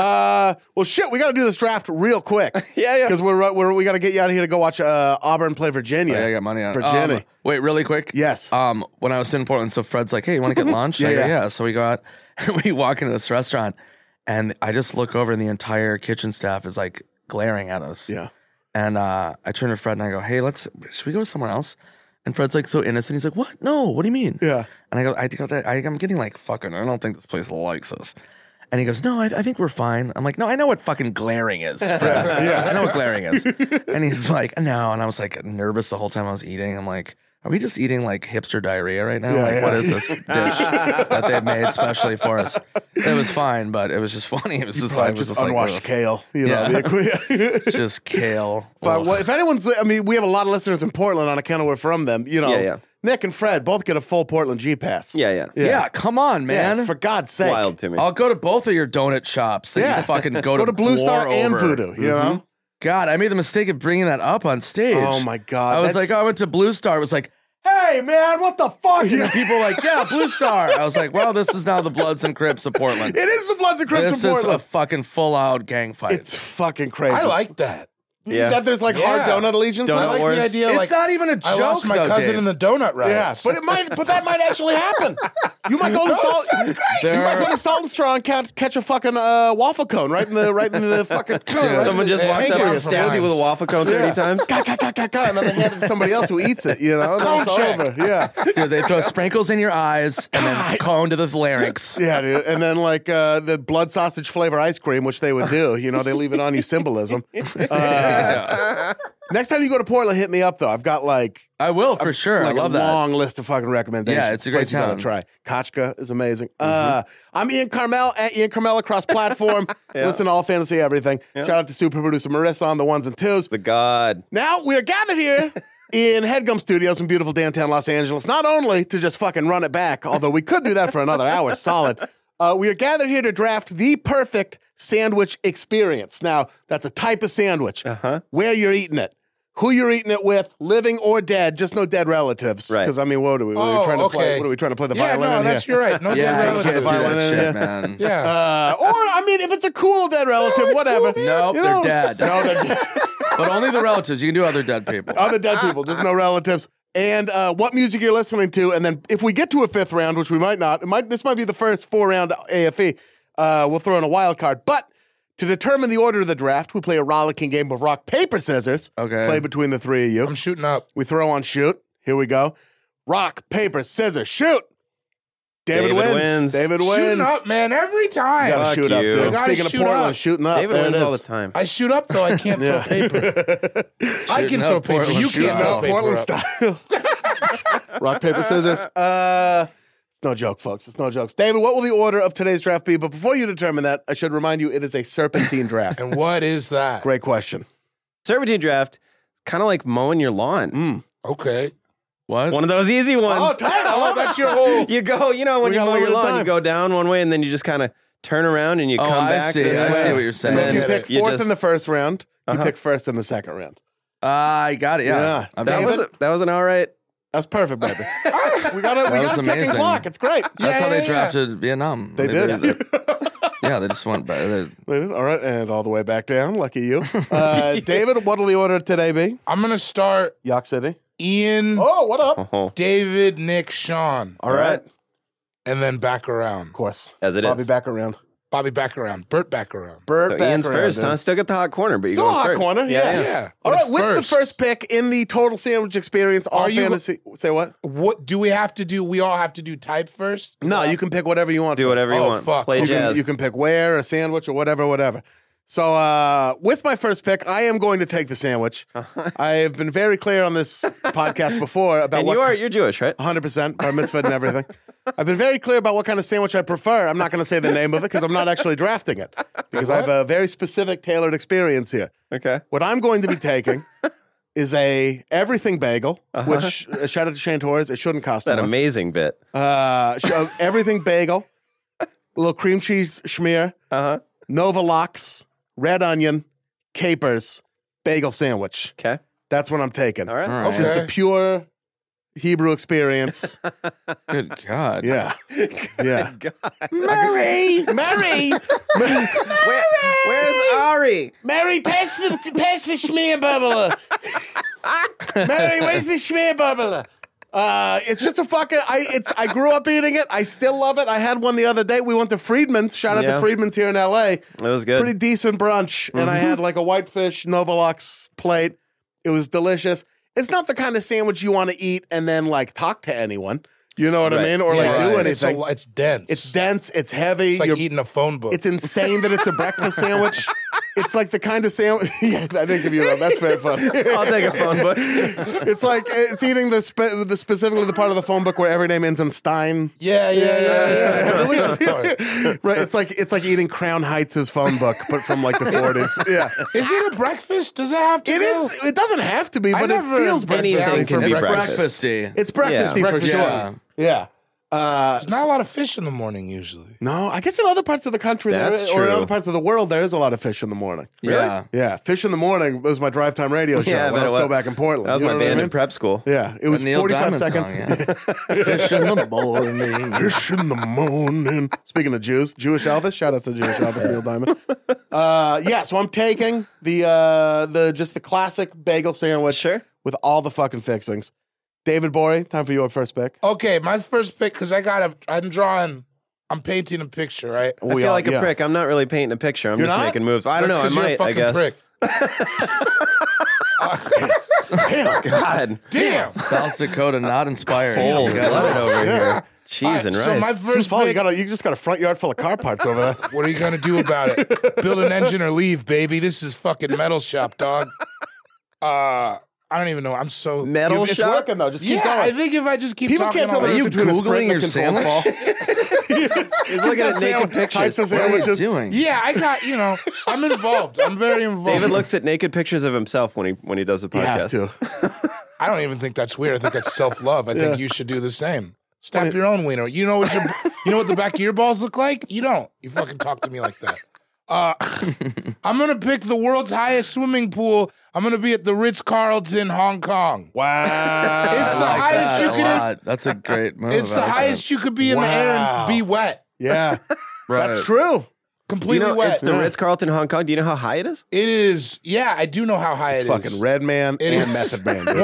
Well, shit, we got to do this draft real quick. Yeah. Because we got to get you out of here to go watch Auburn play Virginia. Yeah, I got money on it. Virginia. Wait, really quick? Yes. When I was in Portland, so Fred's like, hey, you want to get lunch? Yeah, I go, yeah. yeah. So we go out and we walk into this restaurant and I just look over and the entire kitchen staff is like glaring at us. Yeah. And I turn to Fred and I go, hey, should we go somewhere else? And Fred's like so innocent. He's like, what? No, what do you mean? Yeah. And I go, I'm getting like fucking, I don't think this place likes us. And he goes, no, I think we're fine. I'm like, no, I know what fucking glaring is, Fred. I know what glaring is. And he's like, no. And I was like nervous the whole time I was eating. I'm like, are we just eating like hipster diarrhea right now? Yeah, like, yeah. what is this dish that they've made specially for us? It was fine, but it was just funny. It was just Probably like, just unwashed like, kale. You know, Yeah. just kale. But Ugh. well, if anyone's, I mean, we have a lot of listeners in Portland on account of we're from them. You know, Yeah. Nick and Fred both get a full Portland G pass. Yeah. yeah, come on, Yeah, man. for God's sake. Wild to me. I'll go to both of your donut shops that Yeah. you fucking go Go to Blue Star war and over. Voodoo. You know. God, I made the mistake of bringing that up on stage. Oh my God. I was that's- like, I went to Blue Star. It was like, hey man, what the fuck? And the people were like, yeah, Blue Star. I was like, well, this is now the Bloods and Crips of Portland. it is the Bloods and Crips This of is Portland. a fucking full out gang fight. It's fucking crazy. I like that. Yeah. That there's like hard Yeah. donut allegiance. Donut I like wars. the idea. It's Like, not even a joke. I lost my though, cousin Dave. in the donut Yeah, riots. but that might actually happen. You might go to Salt. sounds great. You might go to Salt and Straw and catch a fucking waffle cone right in the fucking cone. Yeah. right Someone in the just walks up and pancreas. stabs you with a waffle cone 30 times. Ka, ka, ka, ka, ka, and then they hand it to somebody else who eats it. You know, and then it's Cone check. over. Yeah, Dude, they throw sprinkles in your eyes and then cone to the larynx. yeah, dude. And then like the blood sausage flavor ice cream, which they would do. You know, they leave it on you symbolism. Next time you go to Portland, hit me up though. I've got like I will for sure. like I love a that. long list of fucking recommendations. Yeah, it's a great Place you gotta town. try. Kochka is amazing. I'm Ian Carmel at Ian Carmel across platform. Listen to All Fantasy Everything. Shout out to super producer Marissa on the ones and twos. The God. Now we are gathered here in HeadGum Studios in beautiful downtown Los Angeles, not only to just fucking run it back, although we could do that for another hour solid. We are gathered here to draft the perfect sandwich experience. Now, that's a type of sandwich. Where you're eating it. Who you're eating it with, living or dead, just no dead relatives. Right. Because, I mean, what are we? Oh, trying to okay. play? What are we trying to play the yeah, violin no, in that's here? you're right. No Yeah, dead you can't do relatives. violin that in shit, here. man. Yeah. Or, I mean, if it's a cool dead relative, it's whatever. cool, Nope, You they're know- dead. No, they're dead. But only the relatives. You can do other dead people. Other dead people. There's no relatives. and what music you're listening to. And then if we get to a fifth round, which we might not, this might be the first 4-round AFE, we'll throw in a wild card. But to determine the order of the draft, we play a rollicking game of rock, paper, scissors. Okay. Play between the three of you. I'm shooting up. We throw on shoot. Here we go. Rock, paper, scissors, shoot. David wins. David wins. Shooting up, man, every time. You gotta Fuck shoot up, you. dude. I gotta Speaking of shoot Portland, up. shooting up. David there wins it all is. the time. I shoot up, though. I can't throw paper. I can throw paper. Portland You shoot can't up. throw Portland paper. style. Rock, paper, scissors. It's no joke, folks. It's no jokes. David, what will the order of today's draft be? But before you determine that, I should remind you it is a serpentine draft. And what is that? Great question. Serpentine draft, kind of like mowing your lawn. Okay. What? One of those easy ones. Oh, tight. I love That's your whole. You go, you know, when We you got a mow your little lawn, time. you go down one way and then you just kind of turn around and you come I back see. this I way. see what you're saying. So I you get pick it. You fourth just- in the first round. You pick first in the second round. I got it. Yeah. Yeah. I've That done it. was an all right. That's perfect, baby. we got a was ticking amazing. clock. It's great. That's how they yeah. drafted Vietnam. They did. Yeah, they just went back. All right, and all the way back down. Lucky you. David, what will the order today be? I'm going to start York City. Ian, Oh, what up? Oh, David, Nick, Sean, All right. and then back around. Of course. As it Bobby is. back around. Bobby back around. Bert back around. Bert So back Ian's around. first, dude. huh? Still got the hot corner, but Still you're a going hot first. corner. Yeah. Yeah. All But right, it's with first. the first pick in the Total Sandwich Experience, all Are you- fantasy. Say what? What do we have to do? We all have to do type first? No, you can pick whatever you want. Do whatever you Oh, want. fuck. Play You jazz. can pick where, a sandwich, or whatever. So with my first pick, I am going to take the sandwich. I have been very clear on this podcast before about and what you're Jewish, right? 100% bar mitzvah and everything. I've been very clear about what kind of sandwich I prefer. I'm not going to say the name of it because I'm not actually drafting it because I have a very specific tailored experience here. Okay. What I'm going to be taking is a everything bagel, which shout out to Shane Torres, it shouldn't cost That more. amazing bit. Everything bagel, a little cream cheese schmear, Nova Lox, red onion, capers, bagel sandwich. Okay. That's what I'm taking. All right. All right. Just Okay. a pure Hebrew experience. Good God. Yeah. Yeah. Mary! Mary! Where's Ari? Mary, pass the schmear bubbler. Mary, where's the schmear bubbler? It's just a fucking. I grew up eating it. I still love it. I had one the other day. We went to Friedman's. Shout out Yeah. to Friedman's here in L.A. It was good. Pretty decent brunch, and I had like a whitefish Novalox plate. It was delicious. It's not the kind of sandwich you want to eat and then like talk to anyone. You know what I Right. mean? Or like Yeah, do it's anything. it's dense. It's dense. It's heavy. It's like You're- eating a phone book. It's insane that it's a breakfast sandwich. It's like the kind of sandwich. Yeah, I didn't give you that. That's very funny. I'll take a phone book. It's like it's eating the specifically the part of the phone book where every name ends in Stein. yeah. The delicious part. Right. It's like eating Crown Heights' phone book, but from like the 40s. Yeah. Is it a breakfast? Does it have to It be? is. It doesn't have to be, but it never feels Anything breakfasty can for be me. It's breakfast. breakfasty. It's breakfasty Yeah. for Breakfast, sure. yeah. Yeah. There's not a lot of fish in the morning usually. No, I guess in other parts of the country That's or in true. other parts of the world, there is a lot of fish in the morning. Yeah. Yeah, Fish in the Morning was my drive time radio show Yeah, when I was but still what- back in Portland. That was You my know what I band mean? in prep school. Yeah, it was Neil 45 Diamond seconds. song, yeah. Fish in the morning. Fish in the morning. Speaking of Jews, Jewish Elvis. Shout out to Jewish Elvis, Neil Diamond. Yeah, so I'm taking the just the classic bagel sandwich Sure. with all the fucking fixings. David Borey, time for your first pick. Okay, my first pick because I'm painting a picture, right? I feel like a prick. I'm not really painting a picture. I'm You're just not? making moves. I don't That's know. I 'cause you're a might. I fucking guess. prick. God. Damn. South Dakota not inspired. Bold You got blooded it. over here. Cheese All right, and rice. so my First first Paul, pick. you just got a front yard full of car parts over there. What are you gonna do about it? Build an engine or leave, baby. This is fucking metal shop, dog. I don't even know. I'm so Metal It's shop. working though. Just keep Yeah, going. I think if I just keep People talking, can't tell the I'll- Are you difference between a Googling sprint and your a control sandwich? Paul. He's looking at naked pictures. Types of What are you sandwiches. doing? Yeah, I got, I'm involved. I'm very involved. David looks at naked pictures of himself when he does the You have podcast. to. I don't even think that's weird. I think that's self-love. I think you should do the same. Stamp your own wiener. You know what the back of your balls look like? You don't. You fucking talk to me like that. I'm gonna pick the world's highest swimming pool. I'm gonna be at the Ritz-Carlton, Hong Kong. Wow. It's the Like highest that you a could. lot. That's a great move. It's the I like highest you could be in the air Wow. and be wet. Yeah, that. Right. that's true. completely wet. It's the Ritz-Carlton Hong Kong. Do you know how high it is? It is. Yeah, I do know how high It's it is. fucking Red Man It and is Method Man. Dude.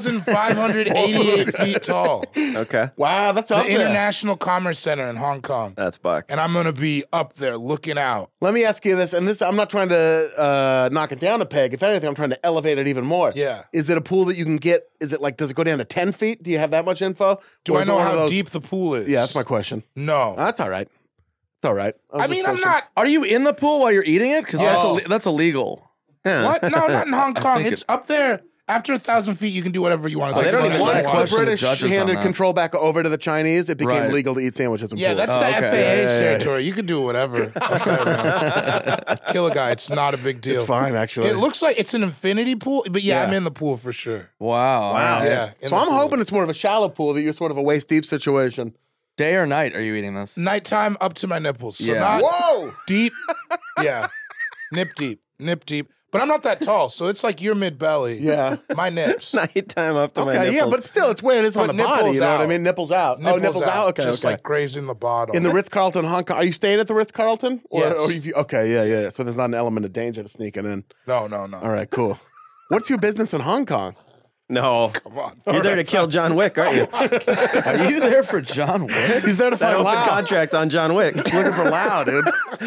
1,588 feet tall. Okay. Wow, that's up The there. International Commerce Center in Hong Kong. That's buck. And I'm going to be up there looking out. Let me ask you this, and this I'm not trying to knock it down a peg. If anything, I'm trying to elevate it even more. Yeah. Is it a pool that you can get? Is it like, does it go down to 10 feet? Do you have that much info? Do Or I is it know one of how those- deep the pool is? Yeah, that's my question. No. That's all right. It's all right. I mean, I'm not. Are you in the pool while you're eating it? Because Yes. that's illegal. Yeah. What? No, not in Hong Kong. think It's up there. After 1,000 feet, you can do whatever you want. It's Oh, like they don't going even to like Shark Once question the the British judges on handed that. control back over to the Chinese, it became Right. legal to eat sandwiches in Yeah, pools. that's the okay. FAA's territory. You can do whatever. Okay, man. Kill a guy. It's not a big deal. It's fine, actually. It looks like it's an infinity pool, but yeah, Yeah. I'm in the pool for sure. Wow. Yeah. in So the I'm pool. hoping it's more of a shallow pool that you're sort of a waist deep situation. Day or night are you eating this? Nighttime up to my nipples. So Yeah. not Whoa! deep. Yeah. Nip deep. But I'm not that tall, so it's like your mid belly. Yeah. My nips. Nighttime up to my Okay, nipples. yeah, but still, it's where it is on But the body. nipples You know what I out. mean? Nipples out. Nipples out. Okay, Just okay. like grazing the bottom. In the Ritz-Carlton Hong Kong. Are you staying at the Ritz-Carlton? Yes. Okay, yeah. So there's not an element of danger to sneaking in. No. All right, cool. What's your business in Hong Kong? No. Come on. You're there to kill John Wick, aren't you? Are you there for John Wick? He's there to That find open Lau. contract on John Wick. He's looking for Lau, dude.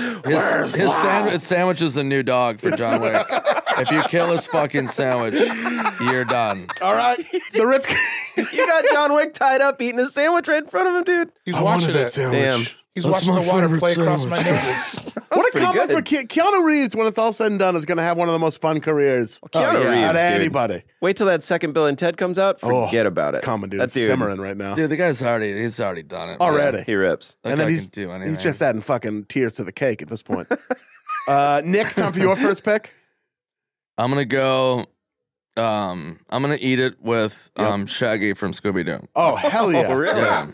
His sandwich is the new dog for John Wick. If you kill his fucking sandwich, you're done. All right. The Ritz. You got John Wick tied up eating a sandwich right in front of him, dude. He's watching it. Damn. He's watching the water play across my nipples. What a pretty comment good. for Keanu Reeves when it's all said and done is going to have one of the most fun careers Keanu yeah. Reeves, out of dude. anybody. Wait till that second Bill and Ted comes out. Forget about it. It's coming, dude. That It's simmering right now. Dude, the guy's he's already done it. Already. He rips. That And then guy he's, can do anything. he's just adding fucking tears to the cake at this point. Nick, time for your first pick? I'm gonna go. I'm gonna eat it with Shaggy from Scooby Doo. Oh, hell yeah. Oh, really? Yeah.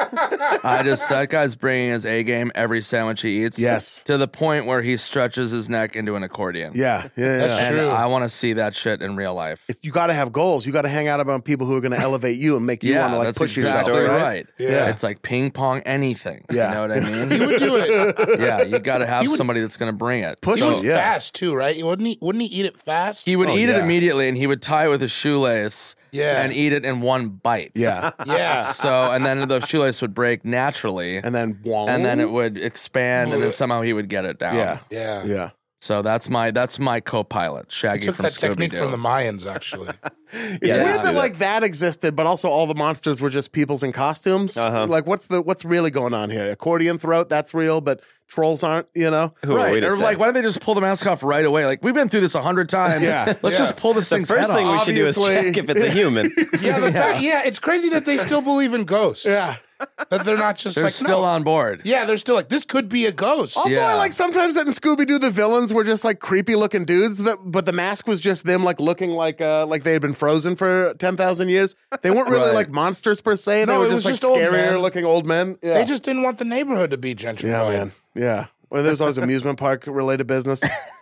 That guy's bringing his A game every sandwich he eats. Yes. To the point where he stretches his neck into an accordion. Yeah. That's And true. I want to see that shit in real life. You got to have goals. You got to hang out around people who are going to elevate you and make you want to like that's push exactly yourself. right. Yeah. It's like ping pong anything. Yeah. You know what I mean? He would do it. Yeah, you got to have He would- somebody that's going to bring it. Push He was yeah. fast too, right? Wouldn't he eat it fast? He would eat it yeah. immediately, and he would tie it with a shoelace Yeah. and eat it in one bite. Yeah. Yeah. So, and then the shoelace would break naturally, And then, and then it would expand, and then somehow he would get it down. Yeah. Yeah. Yeah. So that's my co-pilot, I Shaggy took from that technique Scooby-Doo. from the Mayans, actually. It's Yeah, weird do that like that existed, but also all the monsters were just peoples in costumes. Uh-huh. Like, what's really going on here? Accordion throat, that's real, but trolls aren't. You know? Who, Right, wait a or sec. like, why don't they just pull the mask off right away? Like, we've been through this 100 times. Yeah, Let's yeah. just pull this the thing's first head thing we off. should do is Obviously. check if it's a human. Yeah, it's crazy that they still believe in ghosts. Yeah. That they're not just They're like still no. on board. Yeah, they're still like this could be a ghost. Also, I Yeah. like sometimes that in Scooby Doo, the villains were just like creepy looking dudes, but the mask was just them like looking like they had been frozen for 10,000 years. They weren't really Right. like monsters per se. They No, were it just was like just old scarier men. looking old men. Yeah. They just didn't want the neighborhood to be gentrified. yeah, man. Yeah. Or there's always amusement park related business.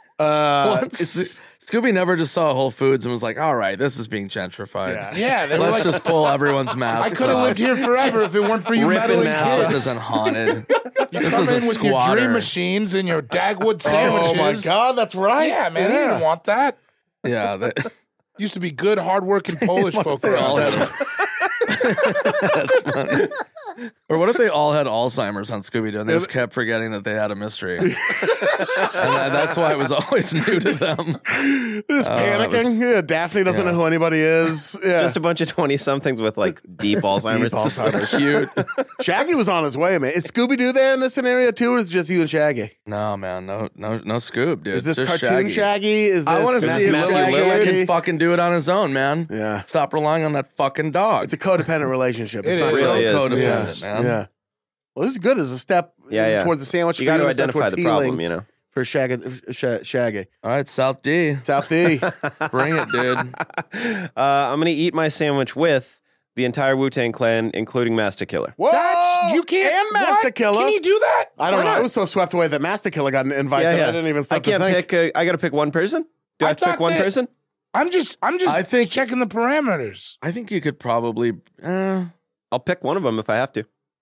Scooby never just saw Whole Foods and was like, all right, this is being gentrified. Yeah. Yeah, they were Let's like, just pull everyone's I masks could have off. lived here forever if it weren't for you Ripping meddling masks. This kids. isn't haunted. This Come is a in with your squatter. dream machines and your Dagwood sandwiches. Oh my God, that's right. Yeah, man, they didn't want that. Yeah. They, Used to be good, hardworking Polish folk around. That's funny. Or what if they all had Alzheimer's on Scooby-Doo and they just kept forgetting that they had a mystery? And that's why it was always new to them. They're just panicking. Yeah, Daphne doesn't know who anybody is. Yeah. Just a bunch of 20-somethings with like deep Alzheimer's. Deep Alzheimer's. Cute. Shaggy was on his way, man. Is Scooby Doo there in this scenario too, or is it just you and Shaggy? No, man. No Scoob, dude. Is this Just cartoon Shaggy? Is this I want to see if Matthew Shaggy Lillard? can fucking do it on his own, man. Yeah. Stop relying on that fucking dog. It's a codependent relationship. It's It not is. Really is. codependent, Yeah. man. Yeah. Well, this is good as a step Yeah. towards the sandwich. You for got to and a step identify towards the healing problem, you know. for Shaggy. All right, South D. South D. Bring it, dude. I'm going to eat my sandwich with the entire Wu-Tang Clan, including Master Killer. Whoa! That's you can't. And Master what? Killer. Can you do that? I don't Why know. not? I was so swept away that Master Killer got an invite that I didn't even stop I can't to think. pick. I got to pick one person. Do I I have to pick thought one that- person? I'm just I think- checking the parameters. I think you could probably. I'll pick one of them if I have to.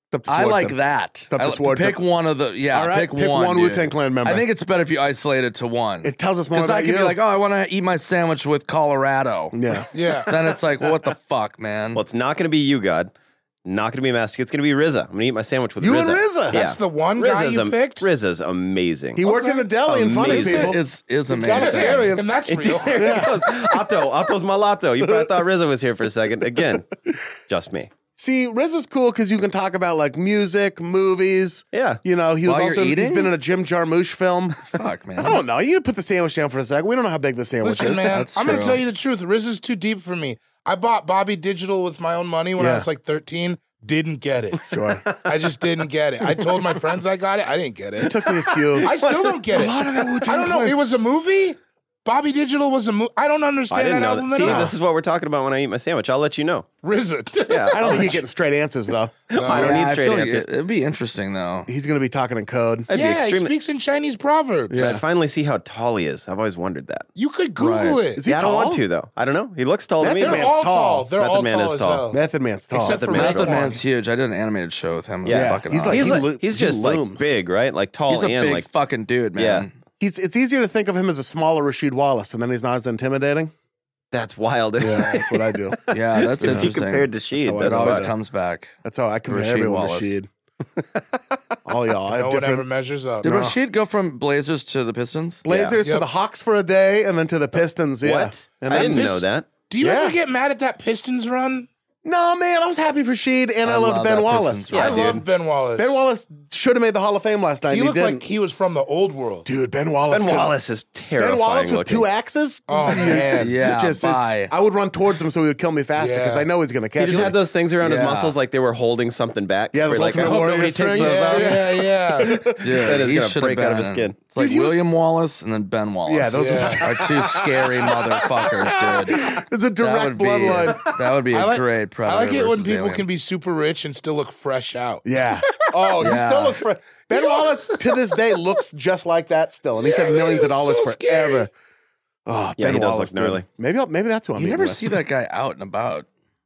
Up to I like Swartzen. that. Up to I, Swartzen. pick one of the. Yeah, All right, pick one dude. Wu-Tang Clan member. I think it's better if you isolate it to one. It tells us more Because I about could you. be like, oh, I want to eat my sandwich with Colorado. yeah. Yeah. Then it's like, well, what the fuck, man? Well, it's not going to be you, God. Not going to be Mastic. It's going to be RZA. I'm going to eat my sandwich with You RZA. and RZA? That's the one guy RZA's you picked? RZA's amazing. He worked in a deli in front of Amazing. people. is got amazing. experience. And that's It real. goes, Otto's mulatto. You probably thought RZA was here for a second. Again, just me. See, RZA's cool because you can talk about like music, movies. Yeah. You know, he was While you're also he's eating? been in a Jim Jarmusch film. Fuck, man. I don't know. You put the sandwich down for a second. We don't know how big the sandwich Listen, is. man, That's I'm going to true. tell you the truth. RZA's too deep for me. I bought Bobby Digital with my own money when I Yeah. was like 13. Didn't get it. Sure. I just didn't get it. I told my friends I got it. I didn't get it. Took me a few. I still don't get it. lot of that Wu-Tang I don't know. Clan- It was a movie? Bobby Digital was a movie? I don't I understand didn't that know album that. at See, all. this is what we're talking about when I eat my sandwich. I'll let you know. RZA. Yeah. I don't think you're getting straight answers though. I don't need straight feel like answers. it'd be interesting though. He's going to be talking in code. I'd be Yeah, he extremely. speaks in Chinese proverbs. I'd finally see how tall he is. I've always wondered that. You could Google Right. it. Is he Yeah, I don't tall? want to though. I don't know. He looks tall to me. Method They're Man's all tall. tall. They're Method all Man tall is as tall. hell. Method Man's tall. Except for Method Method Method Man's huge. I did an animated show with him. It was Yeah. fucking He's awesome. like- He's He like, lo- he's he just like looms. big, right? Like tall He's a and big like fucking dude, man. Yeah. It's easier to think of him as a smaller Rasheed Wallace, and then he's not as intimidating. that's wild. Yeah, that's what I do. Yeah, that's If he interesting. compared to Sheed, That's how I It that's know always that. wild. comes back. That's how I compare Rasheed everyone Wallace. to Rasheed. All y'all. I have No one ever different measures up. Did No. Rashid go from Blazers to the Pistons? Blazers Yep. to the Hawks for a day, and then to the Pistons. Yeah. What? And I then didn't know that. Do you Yeah. ever get mad at that Pistons run? No, man, I was happy for Sheed, and I, I loved love Ben that Wallace. Pistons run. I dude. love Ben Wallace. Ben Wallace should have made the Hall of Fame last night. He and looked didn't. like he was from the old world. Dude, Ben Wallace. Ben could- Wallace is terrifying Ben Wallace with looking. 2 axes. Oh, man. Yeah, bye. I would run towards him so he would kill me faster because Yeah. I know he's going to He catch just me. had those things around his Yeah. muscles like they were holding something back. Yeah, Where those you're like, I Ultimate hope Warrior nobody takes strings. those out. Yeah, yeah. Dude, That is he gonna should break have out been. of his skin. It's like Dude, he was- William Wallace and then Ben Wallace. Yeah, those are two scary motherfuckers, dude. It's a That direct would be bloodline. that would be a great I Predator. like it when versus people Alien. can be super rich and still look fresh out. Yeah. Oh, he Yeah. still looks fresh. Ben Wallace to this day looks just like that still, and he's had millions of it's dollars so scary. forever. Oh, Yeah, Ben he does Wallace, look gnarly. dude. Maybe that's who I'm. You eating never with. see that guy out and about.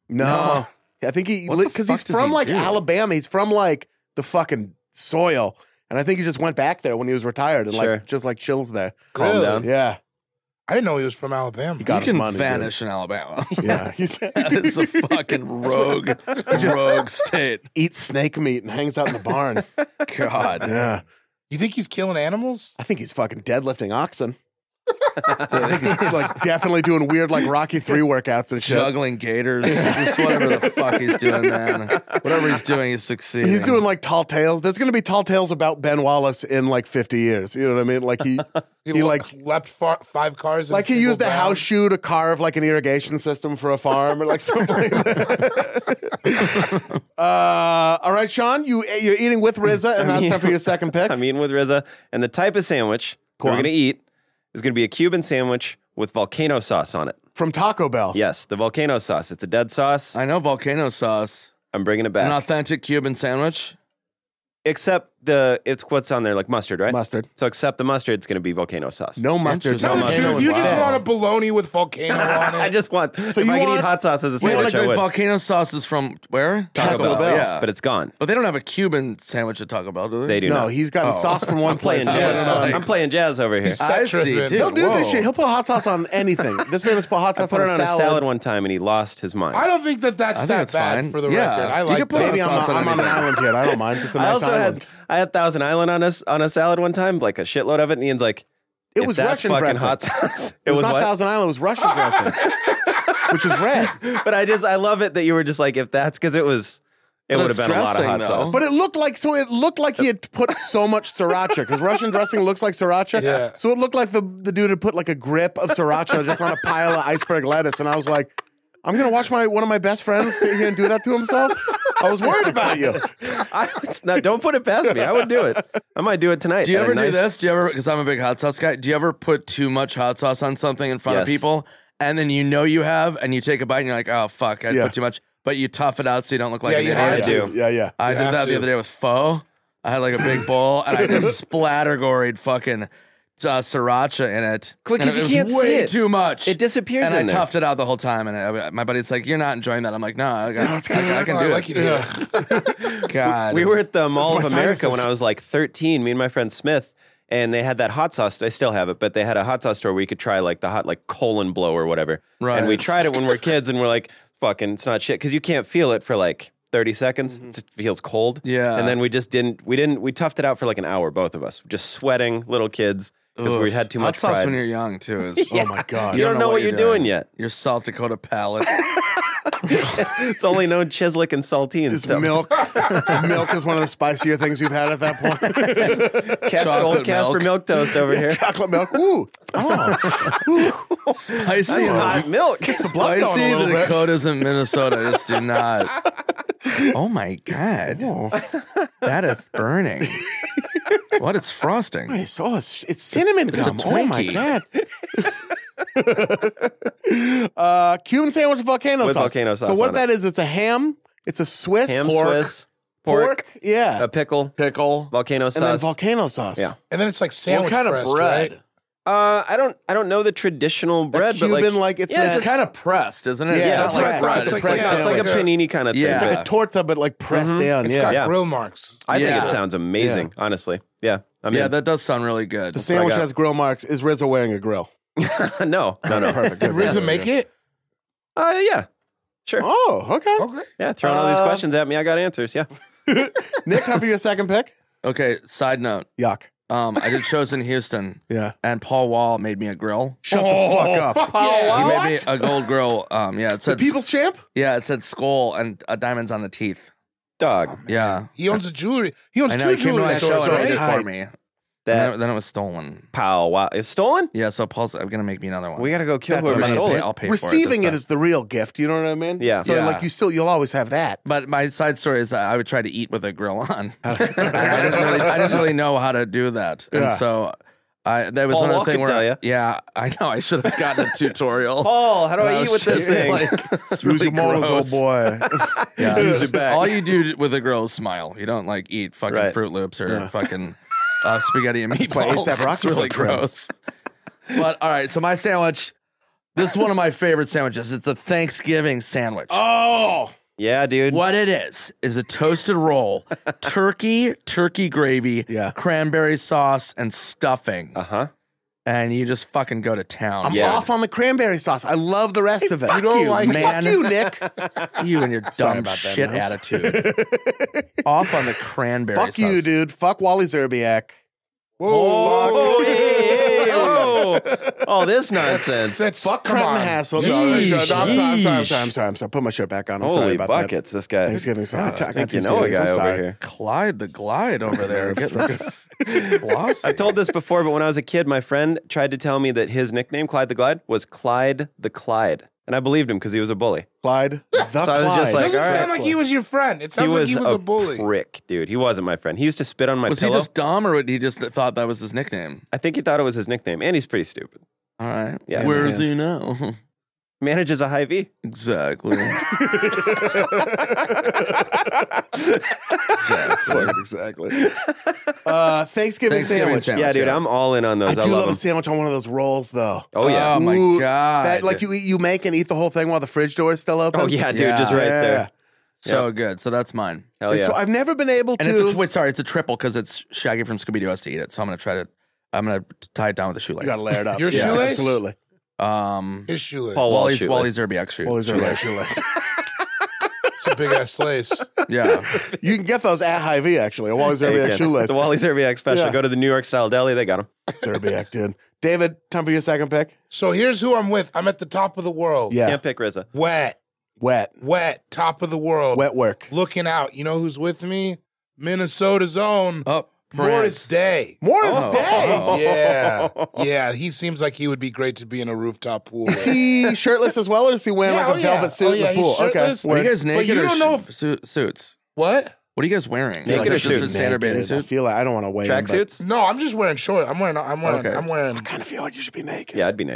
No. I think he What the because fuck he's does from he like do? Alabama. He's from like the fucking soil, and I think he just went back there when he was retired and Sure. like just like chills there. Calm Really? down. Yeah. I didn't know he was from Alabama. got You his can money, vanish in Alabama. Yeah. He's That is a fucking rogue state. eats snake meat and hangs out in the barn. God. Yeah. You think he's killing animals? I think he's fucking deadlifting oxen. I think he's like definitely doing weird like Rocky 3 workouts and shit. Juggling gators. Just whatever the fuck he's doing, man. Whatever he's doing, he's succeeding. He's doing like tall tales. There's going to be tall tales about Ben Wallace in like 50 years. You know what I mean? Like he like leapt 5 cars. In like he single used a bound. house shoe to carve like an irrigation system for a farm or like something like that. All right, Sean, you're eating with RZA, and now it's time for your second pick. I'm eating with RZA, and the type of sandwich Go we're on. going to eat is going to be a Cuban sandwich with volcano sauce on it. From Taco Bell. Yes, the volcano sauce. It's a dead sauce. I know volcano sauce. I'm bringing it An back. authentic Cuban sandwich. Except it's what's on there, like mustard, right? Mustard. So except the mustard, it's going to be volcano sauce. No mustard. Interesting. Tell the volcano truth. You just instead. want a bologna with volcano on it. I just want. So if you I could want- eat hot sauce as a Wait, sandwich, like I would. volcano sauce is from where? Taco Bell. Yeah. But it's gone. But they don't have a Cuban sandwich at Taco Bell, do they? They do No, not. he's gotten Oh. sauce from one place. Playing Yeah, jazz. it's like- I'm playing jazz over here. He's I set see, tripping. dude. He'll do Whoa. this shit. He'll put hot sauce on anything. This man has put hot I sauce put on it on a salad. one time, and he lost his mind. I don't think that's I think that it's bad fine. for the Yeah. record. I You like can put that. Maybe hot sauce on I'm on an anything. island here. I don't mind. It's a I nice also island. I had Thousand Island on a salad one time, like a shitload of it, and Ian's like, It if was that's Russian fucking dressing. hot sauce. It was not what? Thousand Island. It was Russian dressing, which was red. But I love it that you were just like, if that's because it would have it's been a lot of dressing, hot though. sauce. But it looked like he had put so much sriracha because Russian dressing looks like sriracha. Yeah. So it looked like the dude had put like a grip of sriracha just on a pile of iceberg lettuce, and I was like, I'm gonna watch one of my best friends sit here and do that to himself. I was worried about you. No, don't put it past me. I would do it. I might do it tonight. Do you At a ever do nice- this? Do you ever, because I'm a big hot sauce guy, do you ever put too much hot sauce on something in front of Yes. people and then you know you have and you take a bite and you're like, oh, fuck, I Yeah. put too much, but you tough it out so you don't look like Yeah, an you idiot? have I do. Yeah. I You did have that the to. other day with pho. I had like a big bowl and I just splattergoried fucking sriracha in it. Quick, 'cause and you it can't was see way it. too much. It disappears and in I there. toughed it out the whole time. And my buddy's like, "You're not enjoying that." I'm like, "No, I can do like it." it. God, We were at the Mall of my America sinuses. when I was like 13, me and my friend Smith, and they had that hot sauce. I still have it, but they had a hot sauce store where you could try like the hot, like colon blow or whatever. Right. And we tried it when we're kids, and we're like, fucking, it's not shit. Because you can't feel it for like 30 seconds. It feels cold. Yeah. And then we toughed it out for like an hour, both of us. Just sweating, little kids, because we had too much hot sauce pride. when you're young too. Is, Oh my God. You don't know what you're doing yet. Your South Dakota palate. It's only known Chislic and saltine Is stuff. milk. Milk is one of the spicier things you've had at that point. Old Casper milk toast over here. Chocolate milk. Ooh. Spicy. It's hot milk. blood going a Spicy. little The bit. Dakotas and Minnesota just do not. Oh my God. That is burning. What? It's frosting. Hey, so it's cinnamon It's a gum. Oh my God. Cuban sandwich with volcano With sauce. volcano sauce But what on that is, it's a ham. It's a Swiss. Ham, pork. Swiss, pork, Yeah. a pickle, Pickle. volcano sauce. and then volcano sauce. Yeah. And then it's like sandwich What kind press, of bread? right? I don't know the traditional bread, but Cuban, like it's yeah, that- It's kind of pressed, isn't it? Yeah, It's that's not right. bread. It's like- yeah, it's like a panini kind of thing. Yeah. It's like a torta, but like pressed down. It's Yeah. got Yeah. grill marks. I think Yeah. it sounds amazing, honestly. Yeah, I mean, Yeah, that does sound really good. The sandwich got. has grill marks. Is Rizzo wearing a grill? no. Perfect. Did RZA make it? Yeah, sure. Oh, okay. Okay. Yeah, throwing all these questions at me, I got answers. Yeah, Nick, time for your second pick. Okay, side note. Yuck. I did shows in Houston, Yeah. and Paul Wall made me a grill. Shut the fuck up. Fuck yeah. He made me a gold grill. It said People's champ? it said skull and diamonds on the teeth. dog. Yeah, He owns a jewelry. He owns I know. two He came to jewelry my show stores, and made it right? for me. That Then it was stolen. pow wow, it's stolen. Yeah, so Paul's gonna make me another one. We gotta go kill That's whoever I'm amazing. stole gonna it. pay, I'll pay Receiving for it is the real gift. You know what I mean? Yeah. So Yeah. like you'll always have that. But my side story is that I would try to eat with a grill on. I didn't really know how to do that, and Yeah. so that was Paul another Wall thing could tell where ya. yeah, I know I should have gotten a tutorial. Paul, how do I eat with this thing? It's Use really your morals, gross. old boy. Yeah, Use just- your back. all you do with a grill is smile. You don't like eat fucking Right. Fruit Loops or fucking spaghetti and meatballs. why A$AP Rocky's It's so really trim. gross. But all right, so my sandwich. This is one of my favorite sandwiches. It's a Thanksgiving sandwich. Oh. Yeah, dude. What it is a toasted roll, turkey gravy, Yeah. cranberry sauce, and stuffing. Uh-huh. And you just fucking go to town. I'm Yeah. off on the cranberry sauce. I love the rest of it. You don't like man. Fuck you, Nick. You and your Sorry dumb about that, shit Mouse. attitude. Off on the cranberry Fuck sauce. you, dude. Fuck Wally Zerbiak. Oh, hey, oh, all this nonsense. That's Fuck come Trenton on. Hassel. Yeesh. I'm sorry. Put my shirt back on. I'm sorry Holy about buckets, this guy. that. Thanksgiving sauce. I think you know a guy over here. Clyde the Glide over there. Glossy. I told this before, but when I was a kid, my friend tried to tell me that his nickname, Clyde the Glide, was Clyde the Clyde. And I believed him because he was a bully. Clyde. The I was just like, Doesn't all right. sound like he was your friend. It sounds like he was a bully. prick, dude. He wasn't my friend. He used to spit on my Was pillow. he just dumb or he just thought that was his nickname? I think he thought it was his nickname, and he's pretty stupid. All right. Yeah. Where is he now? Manages a high V. Exactly. Exactly. Thanksgiving sandwich. sandwich. Yeah, dude, yeah. I'm all in on I those. do I love love a them. sandwich on one of those rolls, though. Oh yeah. Oh my Ooh, god. That like you make and eat the whole thing while the fridge door is still open. Oh yeah, dude, Yeah. just right Yeah. there. So good. So that's mine. Hell yeah. So I've never been able And to. it's a triple because it's Shaggy from Scooby Doo has to eat it. So I'm gonna tie it down with a shoelace. You got to layer it up. Your Yeah, shoelace? Absolutely. His shoelace. Paul Wall's Wally shoelace. Zerbiak shoe. Always a layer shoelace. It's a big ass lace. Yeah. You can get those at Hy-Vee, actually. A Wally Yeah, you Zerbiak can. shoelace. The Wally Zerbiak special. Yeah. Go to the New York style deli. They got them. Zerbiak, dude. David, time for your second pick? So here's who I'm with. I'm at the top of the world. Yeah. Can't pick RZA. Wet. Top of the world. Wet work. Looking out. You know who's with me? Minnesota's own Oh, Morris Day. Morris Oh. Day. Yeah. Yeah. He seems like he would be great to be in a rooftop pool. Is he shirtless as well, or is he wearing Yeah, like a oh, yeah. velvet suit Oh, in yeah, the pool? he's shirtless. Are you guys naked you or don't know suits? What? What are you guys wearing? Naked Like, or just a suits? standard bathing Naked. I suit? feel like I don't want to weigh in, but Tracksuits? No, I'm just wearing short. I'm wearing. Okay. I'm wearing. I kind of feel like you should be naked. Yeah, I'd be naked.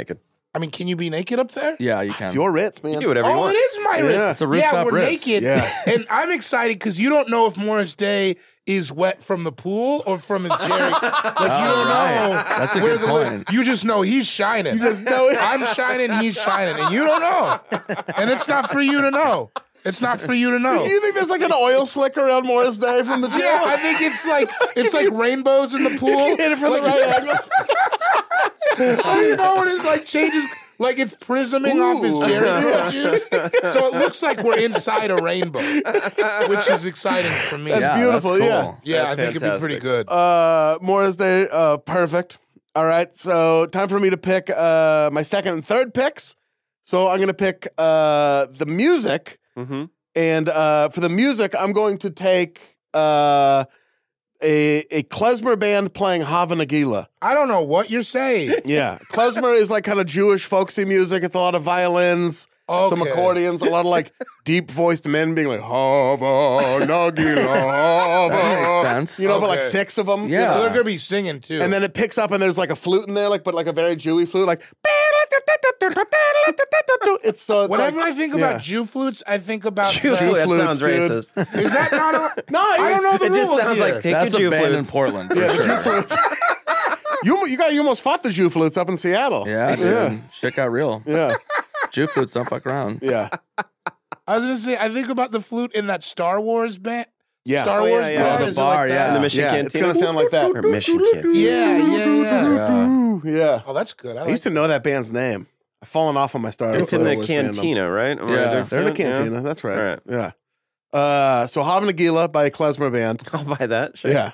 I mean, can you be naked up there? Yeah, you can. It's your Ritz, man. You do whatever you Oh, want. it is my Yeah. Ritz. It's a rooftop we're Ritz. naked. Yeah. And I'm excited because you don't know if Morris Day is wet from the pool or from his Jerry. Like, you don't right. know. That's a where good the point. You just know he's shining. You just know I'm shining, he's shining. And you don't know. And it's not for you to know. It's not for you to know. Do you think there's like an oil slick around Morris Day from the gym? Yeah, I think it's like rainbows in the pool. Hit it from the right angle. You know when it like changes, like it's prisming off his Jerry juice. So it looks like we're inside a rainbow, which is exciting for me. That's beautiful, That's yeah. cool. Yeah, That's I think it'd be pretty fantastic. good. Morris Day, perfect. All right, so time for me to pick my second and third picks. So I'm going to pick the music. Mm-hmm. And for the music, I'm going to take a klezmer band playing Hava Nagila. I don't know what you're saying. Yeah. Klezmer is like kind of Jewish folksy music. It's a lot of violins, some Okay. accordions, a lot of like deep voiced men being like, Hava Nagila, Hava. That makes sense. You know, but like Okay. 6 of them. Yeah. So they're gonna be singing too. And then it picks up and there's like a flute in there, like but like a very Jewy flute, like it's so it's whenever like, I think yeah. about Jew flutes, I think about Jew the- flute, that flutes, sounds dude. racist. Is that not a No, I don't know the It just rules sounds here. like take That's your a Jew band in flutes. Portland. For Yeah, the sure. Jew flutes. you almost fought the Jew flutes up in Seattle. Yeah, dude. Yeah. Shit got real. Yeah. Jew flutes don't fuck around. Yeah. I was gonna say I think about the flute in that Star Wars band. Yeah. Star Oh, yeah, Wars yeah. bar. Oh, the Is it bar, like yeah. that? In the Mission Yeah, it's Cantina. gonna sound like that. Or Mission Cantina. Yeah. Yeah. Oh, that's good. I used to know that band's name. I've fallen off on my Star It's in Star the Wars fandom. cantina, right? Or Yeah. They're in a yeah. cantina. That's right. All right. Yeah. So Hava Nagila by a klezmer band. I'll buy that. Sure. Yeah.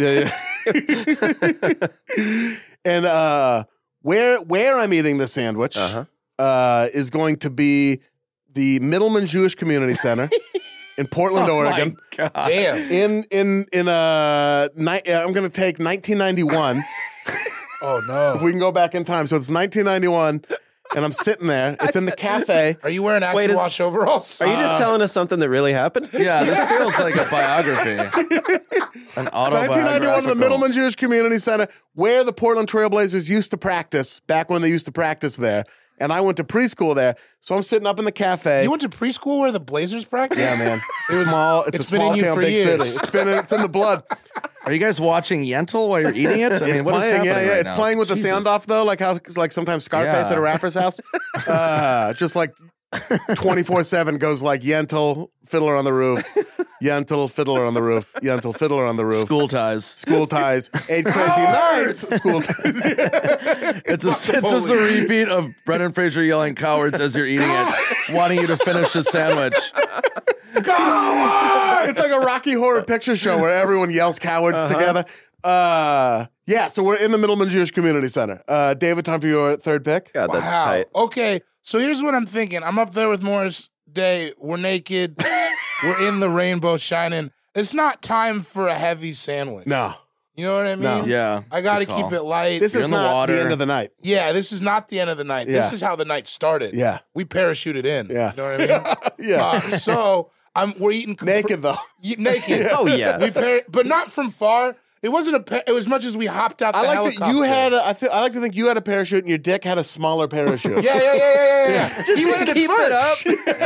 Yeah. And where I'm eating the sandwich Uh-huh. is going to be the Middleman Jewish Community Center in Portland, Oregon. God. Damn. I'm going to take 1991. Oh If no. we can go back in time. So it's 1991, and I'm sitting there. It's in the cafe. Are you wearing acid Wait, wash overalls? Are you just telling us something that really happened? Yeah, this feels like a biography. An 1991 in the autobiographical. Middleman Jewish Community Center, where the Portland Trailblazers used to practice back when they used to practice there. And I went to preschool there. So I'm sitting up in the cafe. You went to preschool where the Blazers practice? Yeah, man. It's a it's been small in you town, for big years. city. It's in the blood. Are you guys watching Yentl while you're eating it? I mean, It's what is playing, happening yeah. right It's now? playing with the Jesus. sound off though, like how like sometimes Scarface Yeah. at a rapper's house. Just like 24/7 goes like Yentl, Fiddler on the Roof, Yentl, Fiddler on the Roof, Yentl, Fiddler on the Roof. School ties. School ties, 8 crazy nights. School ties. It's just a repeat of Brendan Fraser yelling "cowards" as you're eating it, wanting you to finish the sandwich. It's like a Rocky Horror Picture Show where everyone yells cowards together. Yeah, so we're in the Middleman Jewish Community Center. David, time for your third pick. God, that's Wow. tight. Okay, so here's what I'm thinking. I'm up there with Morris Day. We're naked. We're in the rainbow shining. It's not time for a heavy sandwich. No, You know what I mean? No. Yeah, I got to good call. keep it light. this You're is in the not water. the end of the night. Yeah, this is not the end of the night. Yeah. This is how the night started. Yeah. We parachuted in. Yeah. You know what I mean? Yeah. So we're eating Naked though. Naked. Oh, yeah. But not from far. It wasn't it was much as we hopped out the I like helicopter. that you had. I like to think you had a parachute and your dick had a smaller parachute. Yeah. Just he went keep it up.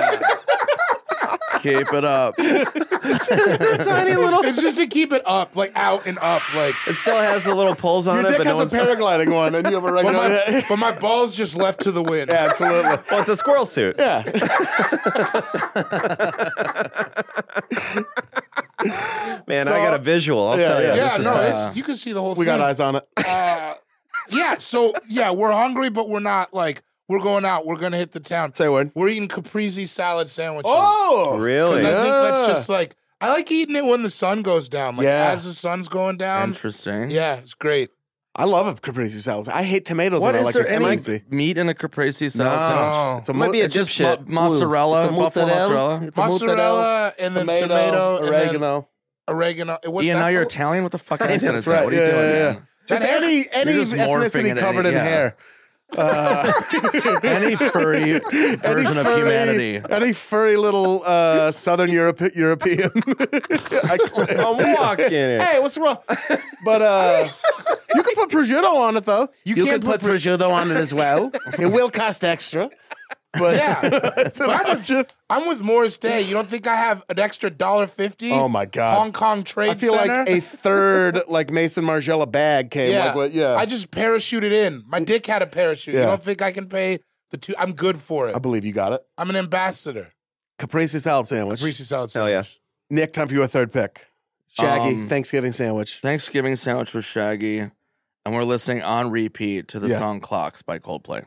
Keep it up. Tiny little. It's just to keep it up, like out and up, like. It still has the little pulls on Your it, dick but no has a one's. paragliding one, and you have a regular. But my balls just left to the wind. Yeah, absolutely. Well, it's a squirrel suit. Yeah. Man, So- I got a visual. I'll tell you. yeah. Yeah, This is no, tough. it's you can see the whole We thing. got eyes on it. Yeah, so we're hungry, but we're not like we're going out. We're gonna hit the town. Say a word. We're eating caprese salad sandwiches. Oh, Really? Because I think that's Yeah. just like I like eating it when the sun goes down. Like Yeah. as the sun's going down. Interesting. Yeah, it's great. I love a caprese salad. I hate tomatoes. What and I is like there it any caprese. meat in a caprese salad sandwich? Oh. It's a Might be a it's just dipshit. Mozzarella, It's a buffalo mozzarella. It's a Mozzarella and then tomato and then oregano. oregano. What's Ian, that now you're called? Italian? What the fuck accent is That's right. that? What are you doing, man? Just any You're just morphing ethnicity into covered in yeah. hair. Any furry version of humanity. Any furry little Southern European. I'm walking it. Hey, what's wrong? But you can put prosciutto on it, though. You can put prosciutto on it as well. It will cost extra. But Yeah. it's an But option. I'm with Morris Day. You don't think I have an extra $1.50? Oh, my God. Hong Kong Trade I feel Center? like a third Mason Margiela bag came. Yeah. Like what? Yeah. I just parachuted in. My dick had a parachute. Yeah. You don't think I can pay the two? I'm good for it. I believe you got it. I'm an ambassador. Caprese salad sandwich. Caprese salad Hell yeah. sandwich. Nick, time for your third pick. Shaggy Thanksgiving sandwich. Thanksgiving sandwich with Shaggy, and we're listening on repeat to the Yeah. song "Clocks" by Coldplay.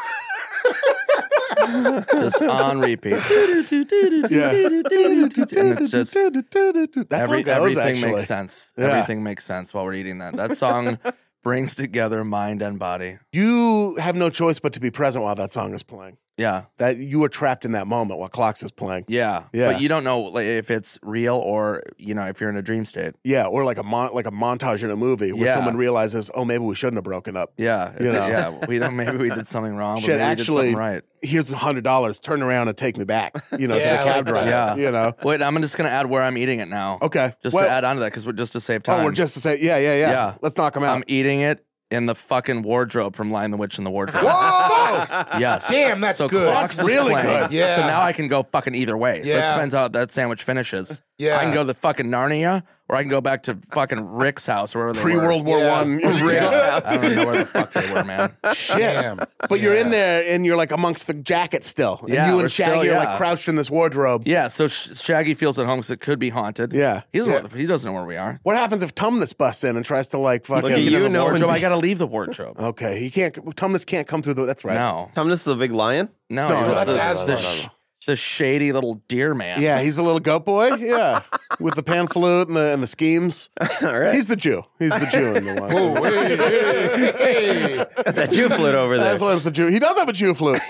Just on repeat. Yeah. And it's just That's how it goes, everything actually. makes sense. Yeah. Everything makes sense while we're eating that. That song brings together mind and body. You have no choice but to be present while that song is playing. Yeah, That you are trapped in that moment while Clocks is playing. yeah, Yeah. But you don't know like, if it's real or if you're in a dream state. Yeah, or like a montage in a movie where Yeah. someone realizes, oh, maybe we shouldn't have broken up. Yeah, You know. yeah. We don't. Maybe we did something wrong. But Shit, maybe we did actually, something right. here's $100. Turn around and take me back. Yeah, to the I cab like driver. that. You know. Wait, I'm just gonna add where I'm eating it now. Okay. Just Well- to add on to that because just to save time. Oh, we're just to say, yeah. Yeah. Let's knock them out. I'm eating it in the fucking wardrobe from Lion the Witch in the Wardrobe. Whoa! Yes. Damn, that's so good. Clocks That's is really playing. good. Yeah. So now I can go fucking either way. So it Yeah. depends how that sandwich finishes. Yeah. I can go to the fucking Narnia, or I can go back to fucking Rick's house, or wherever they Pre-World were. War Yeah. One. Yeah. I don't even know where the fuck they were, man. Shit. Damn. But you're in there and you're like amongst the jackets still. And Yeah, you we're and Shaggy still- are yeah. like crouched in this wardrobe. Yeah, so Shaggy feels at home because it could be haunted. Yeah. He doesn't know where we are. What happens if Tumnus busts in and tries to like fucking? Look at Looking you in the knowing- wardrobe, I gotta leave the wardrobe. Okay, he can't. Tumnus can't come through the. That's right. No, Thomas the big lion? no, No, he's that's the, Aslan. the shady little deer man. Yeah, he's the little goat boy. Yeah, with the pan flute and the schemes. All right. He's the Jew. He's the Jew in the one. Oh, hey. that Jew flute over there. Aslan's the Jew. He does have a Jew flute.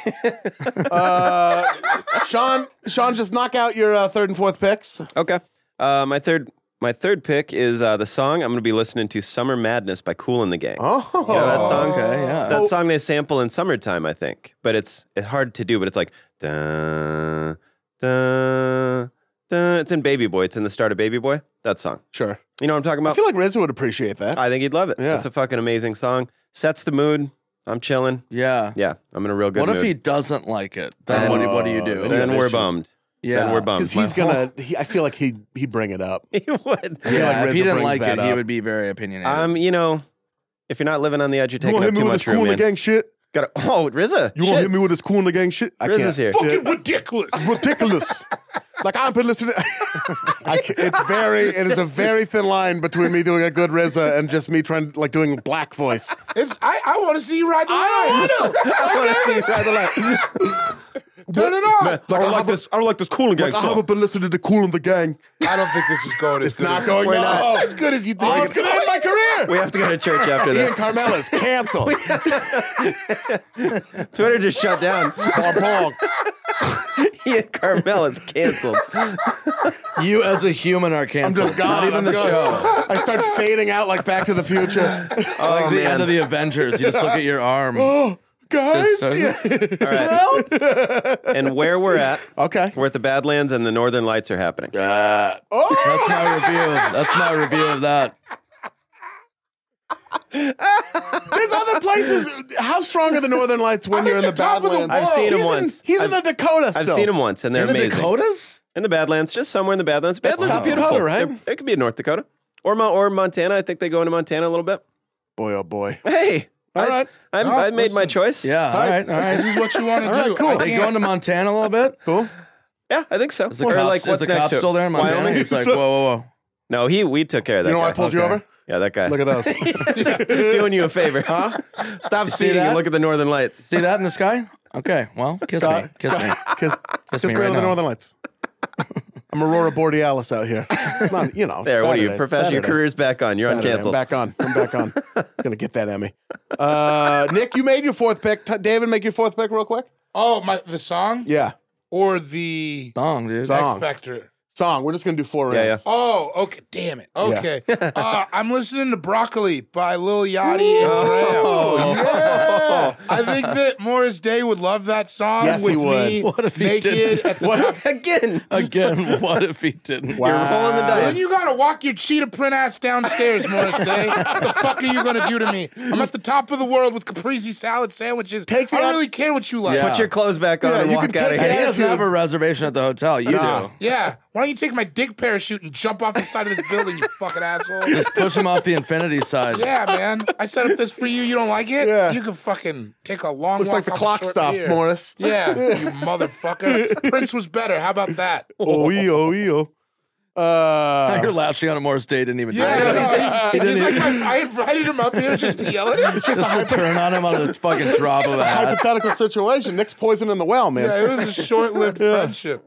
Sean, just knock out your third and fourth picks. Okay. My third pick is the song I'm going to be listening to "Summer Madness" by Kool and the Gang. Oh, Yeah, that song. Okay, yeah. That song they sample in summertime, I think. But it's hard to do. But it's like dun, dun, dun. It's in Baby Boy. It's in the start of Baby Boy. That song. Sure. You know what I'm talking I about? feel like RZA would appreciate that. I think he'd love it. Yeah. It's a fucking amazing song. Sets the mood. I'm chilling. Yeah. Yeah, I'm in a real good What mood. if he doesn't like it? Then what do you do? then Then Yeah, we're issues. bummed. Yeah. Then we're bummed. Because he's gonna. I feel like he'd bring it up. He would. I feel Yeah, like if he RZA didn't brings like that it, he up. would be very opinionated. If you're not living on the edge, you're You taking want to up hit me too with this much room, Cool and the man. Gang shit? Gotta, RZA. You want to hit me with this Cool and the Gang shit? I RZA's can't. here. Fucking ridiculous. Ridiculous. Like I've been listening. It is a very thin line between me doing a good RZA and just me trying like doing black voice. I want to see you ride the line. I want to see you ride the line. Turn it on. Like, I don't like this Kool and Gang I haven't been listening to Cool and the Gang. I don't think this is going as good not as going We're not. no. as good as you think. Oh, it's gonna end my career. We have to go to church after Ian this. Carmel is canceled. Twitter just shut down. Bong, bong. Ian Carmel is canceled. you as a human are I'm canceled. just gone. Not even I'm the gone. show. I start fading out like Back to the Future. Like the end of the Avengers. You just look at your arm. Oh, guys. Just, Yeah. All right. And where we're at, Okay. we're at the Badlands and the Northern Lights are happening. Oh, That's my review. That's my review of that. there's other places. How strong are the Northern Lights when I'm you're at in the the top of the Badlands? I've seen them He's once. He's in a Dakota still. I've seen them once, and they're In the amazing. Dakotas? In the Badlands, just somewhere in the Badlands. Badlands South is beautiful. Dakota, right? It could be in North Dakota or Montana. I think they go into Montana a little bit. Boy, oh boy. Hey, All right. I made my listen. choice. Yeah, all right, all right. This is what you want to do. cool. I They can't- going to Montana a little bit? Cool. Yeah, I think so. Is the Or cops, like, is what's the next cops to it? still there in Montana? Wyoming? It's like, whoa. No, we took care of that. You know why I guy. pulled you Okay. over? Yeah, that guy. Look at those. Doing you a favor, huh? Stop speeding that? and look at the Northern Lights. See that in the sky? Okay, well, kiss me. Kiss me. Kiss Kiss me me right with the now. Northern Lights. I'm Aurora Borealis out here. Not, you know. There, what are you? Saturday, Professional, your Saturday. career's back on. You're Saturday. uncanceled. I'm back on. I'm back on. Gonna get that Emmy. Nick, you made your fourth pick. David, make your fourth pick real quick. Oh, the song? Yeah. Or the Song, dude. Song. X Factor? Song. We're just gonna do 4 Yeah, rounds. Oh, okay. Damn it. Okay. I'm listening to Broccoli by Lil Yachty and Oh, Dre. yeah. I think that Morris Day would love that song Yes, with he would. me What if he naked didn't? at the top. Again, What if he didn't? Wow. you're rolling the Then dice. you gotta walk your cheetah print ass downstairs, Morris Day. What the fuck are you gonna do to me? I'm at the top of the world with caprese salad sandwiches. I don't really care what you like. Yeah. Put your clothes back on Yeah, and you walk can out take of And here. he doesn't have a reservation at the hotel. You Nah. do. Yeah. Why don't you take my dick parachute and jump off the side of this building, you fucking asshole? Just push him off the infinity side. Yeah, man. I set up this for you. You don't like it? Yeah. You can fucking take a long Looks walk like the off a clock short stop, pier. Morris. Yeah, you motherfucker. Prince was better. How about that? Oh. You're latching on a Morris Day. Didn't even do Yeah, it. he's like I invited him up here just to yell at him. Just to turn on him on the fucking drop of a hat. Hypothetical situation. Nick's poison in the well, man. Yeah, it was a short-lived friendship.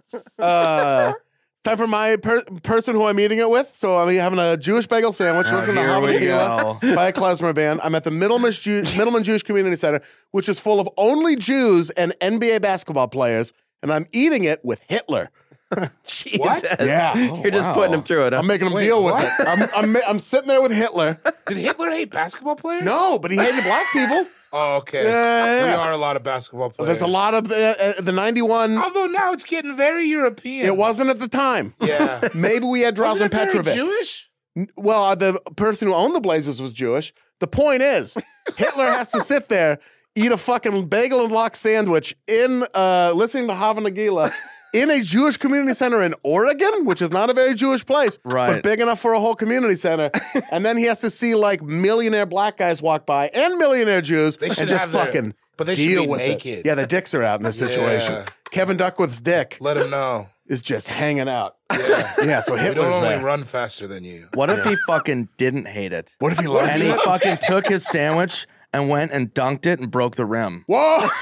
Time for my person who I'm eating it with. So I'm having a Jewish bagel sandwich. Listen to here Havana we Gila by a klezmer band. I'm at the Middleman Jewish Community Center, which is full of only Jews and NBA basketball players, and I'm eating it with Hitler. Jesus. What? Yeah. You're just putting him through it. Huh? I'm making him Wait, deal with what? it. I'm sitting there with Hitler. Did Hitler hate basketball players? No, but he hated black people. Oh, okay. Yeah. We are a lot of basketball players. There's a lot of the 91. Although now it's getting very European. It wasn't at the time. Yeah. Maybe we had Drazen Wasn't it very Petrovic. Jewish? Well, the person who owned the Blazers was Jewish. The point is, Hitler has to sit there, eat a fucking bagel and lox sandwich in listening to Havana Gila in a Jewish community center in Oregon, which is not a very Jewish place, Right. but big enough for a whole community center. And then he has to see like millionaire black guys walk by and millionaire Jews They should and just have their- fucking but they should deal be with naked. it. Yeah, the dicks are out in this situation. Yeah. Kevin Duckworth's dick Let him know. is just hanging out. Yeah. Yeah, so We don't Hitler's only there. run faster than you. What if he fucking didn't hate it? What if he loved And he it? fucking took his sandwich and went and dunked it and broke the rim. Whoa! Dude,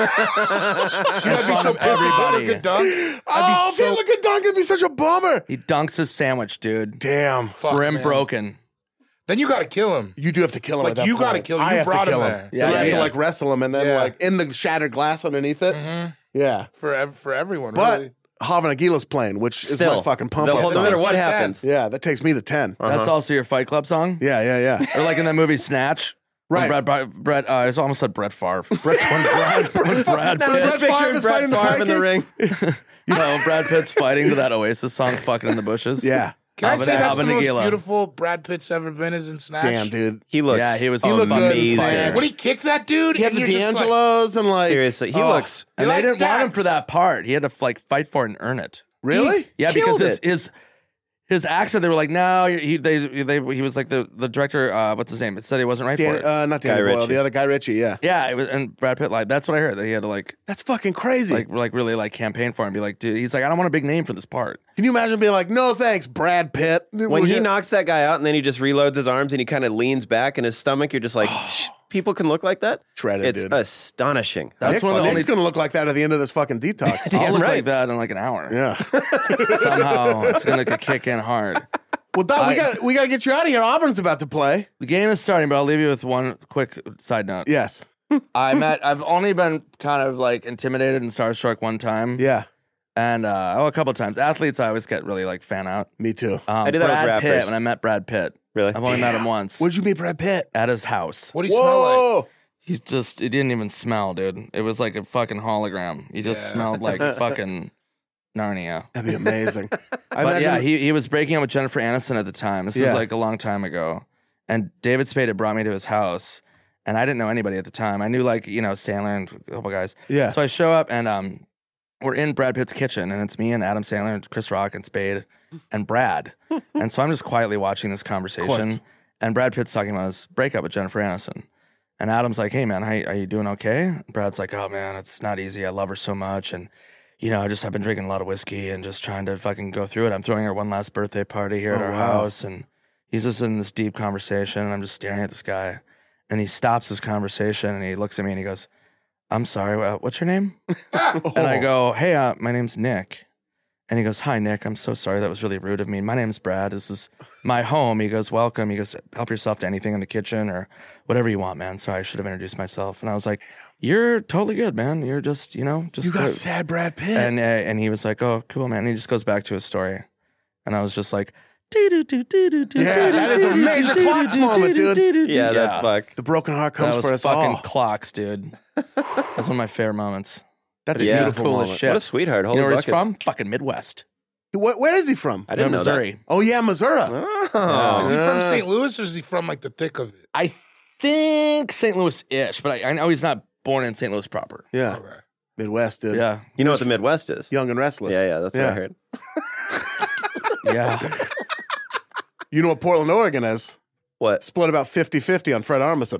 I'd be so of pissed if Hitler everybody. could dunk. Oh, I'd be so Hitler could dunk. It'd be such a bummer. He dunks his sandwich, dude. Damn. fuck, Rim man. broken. Then you got to kill him. You do have to kill him. Like, at that you point. gotta kill him. I You have to brought him kill there. Yeah, I have yeah. to like wrestle him and then Yeah. like in the shattered glass underneath it. Yeah. For everyone, But really. Havana Gila's playing, which is Still, my fucking pump the up. whole- no song. matter what Takes you to happens. Yeah, that takes me to 10. That's also your Fight Club song? Yeah. Or like in that movie Snatch? Right. Brett, I almost said Brett Favre. When Brad Brett Pitt. Favre Picture is Brett fighting the Favre in the pancake. ring. You know, Brad Pitt's fighting to that Oasis song, Fucking in the Bushes. Yeah. Can I say that's the Havana most Gila. beautiful Brad Pitt's ever been is in Snatch? Damn, dude. He looks. Yeah, he was He looked good in amazing. Snatch. Would he kick that dude? He had And the you're just like, D'Angelos and like. Seriously, he Oh, looks. And You they like didn't want him dance? for that part. He had to like fight for it and earn it. Really? Yeah, because Killed his accent, they were like, no, he was like the director, what's his name? It said he wasn't right for it. Not Danny Guy Boyle, Ritchie. the other Guy Ritchie, yeah. Yeah, it was, and Brad Pitt, like, that's what I heard, that he had to like That's fucking crazy. really like campaign for him, be like, dude, he's like, I don't want a big name for this part. Can you imagine being like, no thanks, Brad Pitt? When he knocks that guy out and then he just reloads his arms and he kind of leans back in his stomach, you're just like, people can look like that? Shredded, It's dude. astonishing. That's Nick's, one of the Nick's only. gonna look like that at the end of this fucking detox. I'll look right. like that in like an hour. Yeah. Somehow it's gonna kick in hard. Well, Doc, we got to get you out of here. Auburn's about to play. The game is starting, but I'll leave you with one quick side note. Yes. I've only been kind of like intimidated and starstruck one time. Yeah. And a couple times. Athletes, I always get really like fan out. Me too. I did that with Brad Pitt, rappers. when I met Brad Pitt. Really? I've only met him once Where'd you meet Brad Pitt? at his house. What do you smell like? Whoa. He didn't even smell, dude. It was like a fucking hologram. He just smelled like fucking Narnia. That'd be amazing. I But yeah, imagine- he was breaking up with Jennifer Aniston at the time. This Yeah. is like a long time ago. And David Spade had brought me to his house. And I didn't know anybody at the time. I knew like, Sandler and a couple guys. Yeah. So I show up and we're in Brad Pitt's kitchen and it's me and Adam Sandler and Chris Rock and Spade and Brad. And so I'm just quietly watching this conversation. And Brad Pitt's talking about his breakup with Jennifer Aniston. And Adam's like, hey man, are you doing okay? And Brad's like, oh man, it's not easy. I love her so much. And I've been drinking a lot of whiskey and just trying to fucking go through it. I'm throwing her one last birthday party here at our house. And he's just in this deep conversation. And I'm just staring at this guy. And he stops his conversation and he looks at me and he goes, I'm sorry, what's your name? And I go, hey, my name's Nick. And he goes, hi, Nick. I'm so sorry. That was really rude of me. My name's Brad. This is my home. He goes, welcome. He goes, help yourself to anything in the kitchen or whatever you want, man. Sorry, I should have introduced myself. And I was like, you're totally good, man. You're just, just You got good." sad Brad Pitt. And he was like, oh, cool, man. And he just goes back to his story. and I was just like, Yeah, that is a major Clocks moment, dude. Yeah, that's fuck. The broken heart That comes was for us fucking all. Clocks, dude. That's one of my favorite moments. That's a Yeah. beautiful Cool as moment. shit. What a sweetheart. You Holy know where he's buckets. from? Fucking Midwest. Where is he from? I didn't know Missouri. Oh yeah, Missouri. that. Oh. Is he from St. Louis or is he from like the thick of it? I think St. Louis-ish, but I know he's not born in St. Louis proper. Yeah, Okay. Midwest, dude. Yeah, You know what the Midwest is? Young and restless. Yeah, that's what I heard. yeah. You know what Portland, Oregon is? What? Split about 50-50 on Fred Armisen.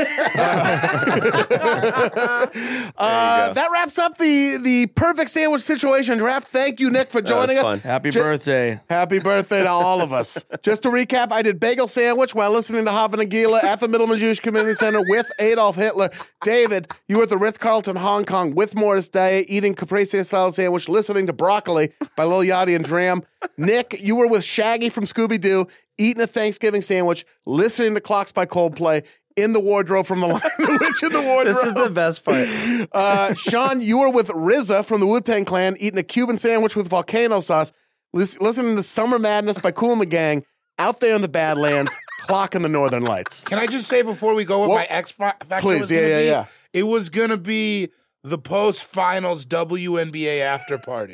That wraps up the perfect sandwich situation draft. Thank you, Nick, for That was joining us. fun. Happy Ju- birthday. Happy birthday to all of us. Just to recap, I did bagel sandwich while listening to Hava Nagila at the Middleman Jewish Community Center with Adolf Hitler. David, you were at the Ritz-Carlton Hong Kong with Morris Day, eating caprese salad sandwich, listening to Broccoli by Lil Yachty and Dram. Nick, you were with Shaggy from Scooby-Doo, eating a Thanksgiving sandwich, listening to Clocks by Coldplay, in the wardrobe from the line, The Witch in the Wardrobe. This is the best part. Sean, you were with RZA from the Wu-Tang Clan, eating a Cuban sandwich with volcano sauce, listening to Summer Madness by Kool and the Gang, out there in the Badlands, clocking the Northern Lights. Can I just say before we go what my X Factor Please, was gonna be? yeah. It was gonna be the post-finals WNBA after party.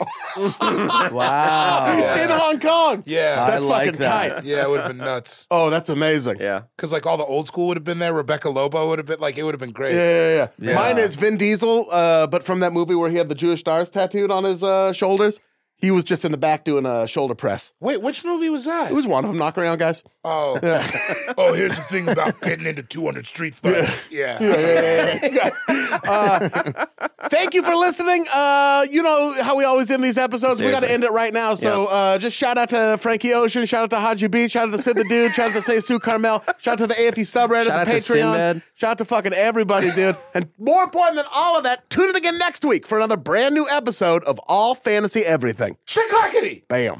Wow. In Hong Kong. Yeah. That's I like fucking that. tight. Yeah, it would have been nuts. Oh, that's amazing. Yeah. Because like all the old school would have been there. Rebecca Lobo would have been like, it would have been great. Yeah. Yeah. Mine is Vin Diesel, but from that movie where he had the Jewish stars tattooed on his shoulders. He was just in the back doing a shoulder press. Wait, which movie was that? It was one of them. Knock around, guys. Oh. Oh, here's the thing about getting into 200 street fights. Yeah. Thank you for listening. You know how we always end these episodes. We got to Seriously. end it right now. So just shout out to Frankie Ocean, shout out to Haji B, shout out to Sid the Dude, shout out to Say Sue Carmel, shout out to the AFE subreddit, Shout the out to Patreon, Sinbad. shout out to fucking everybody, dude. And more important than all of that, tune in again next week for another brand new episode of All Fantasy Everything. Chicklockety! Bam.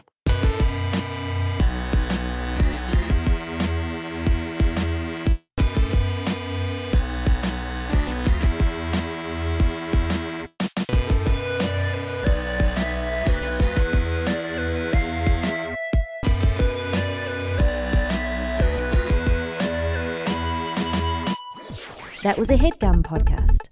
That was a HeadGum podcast.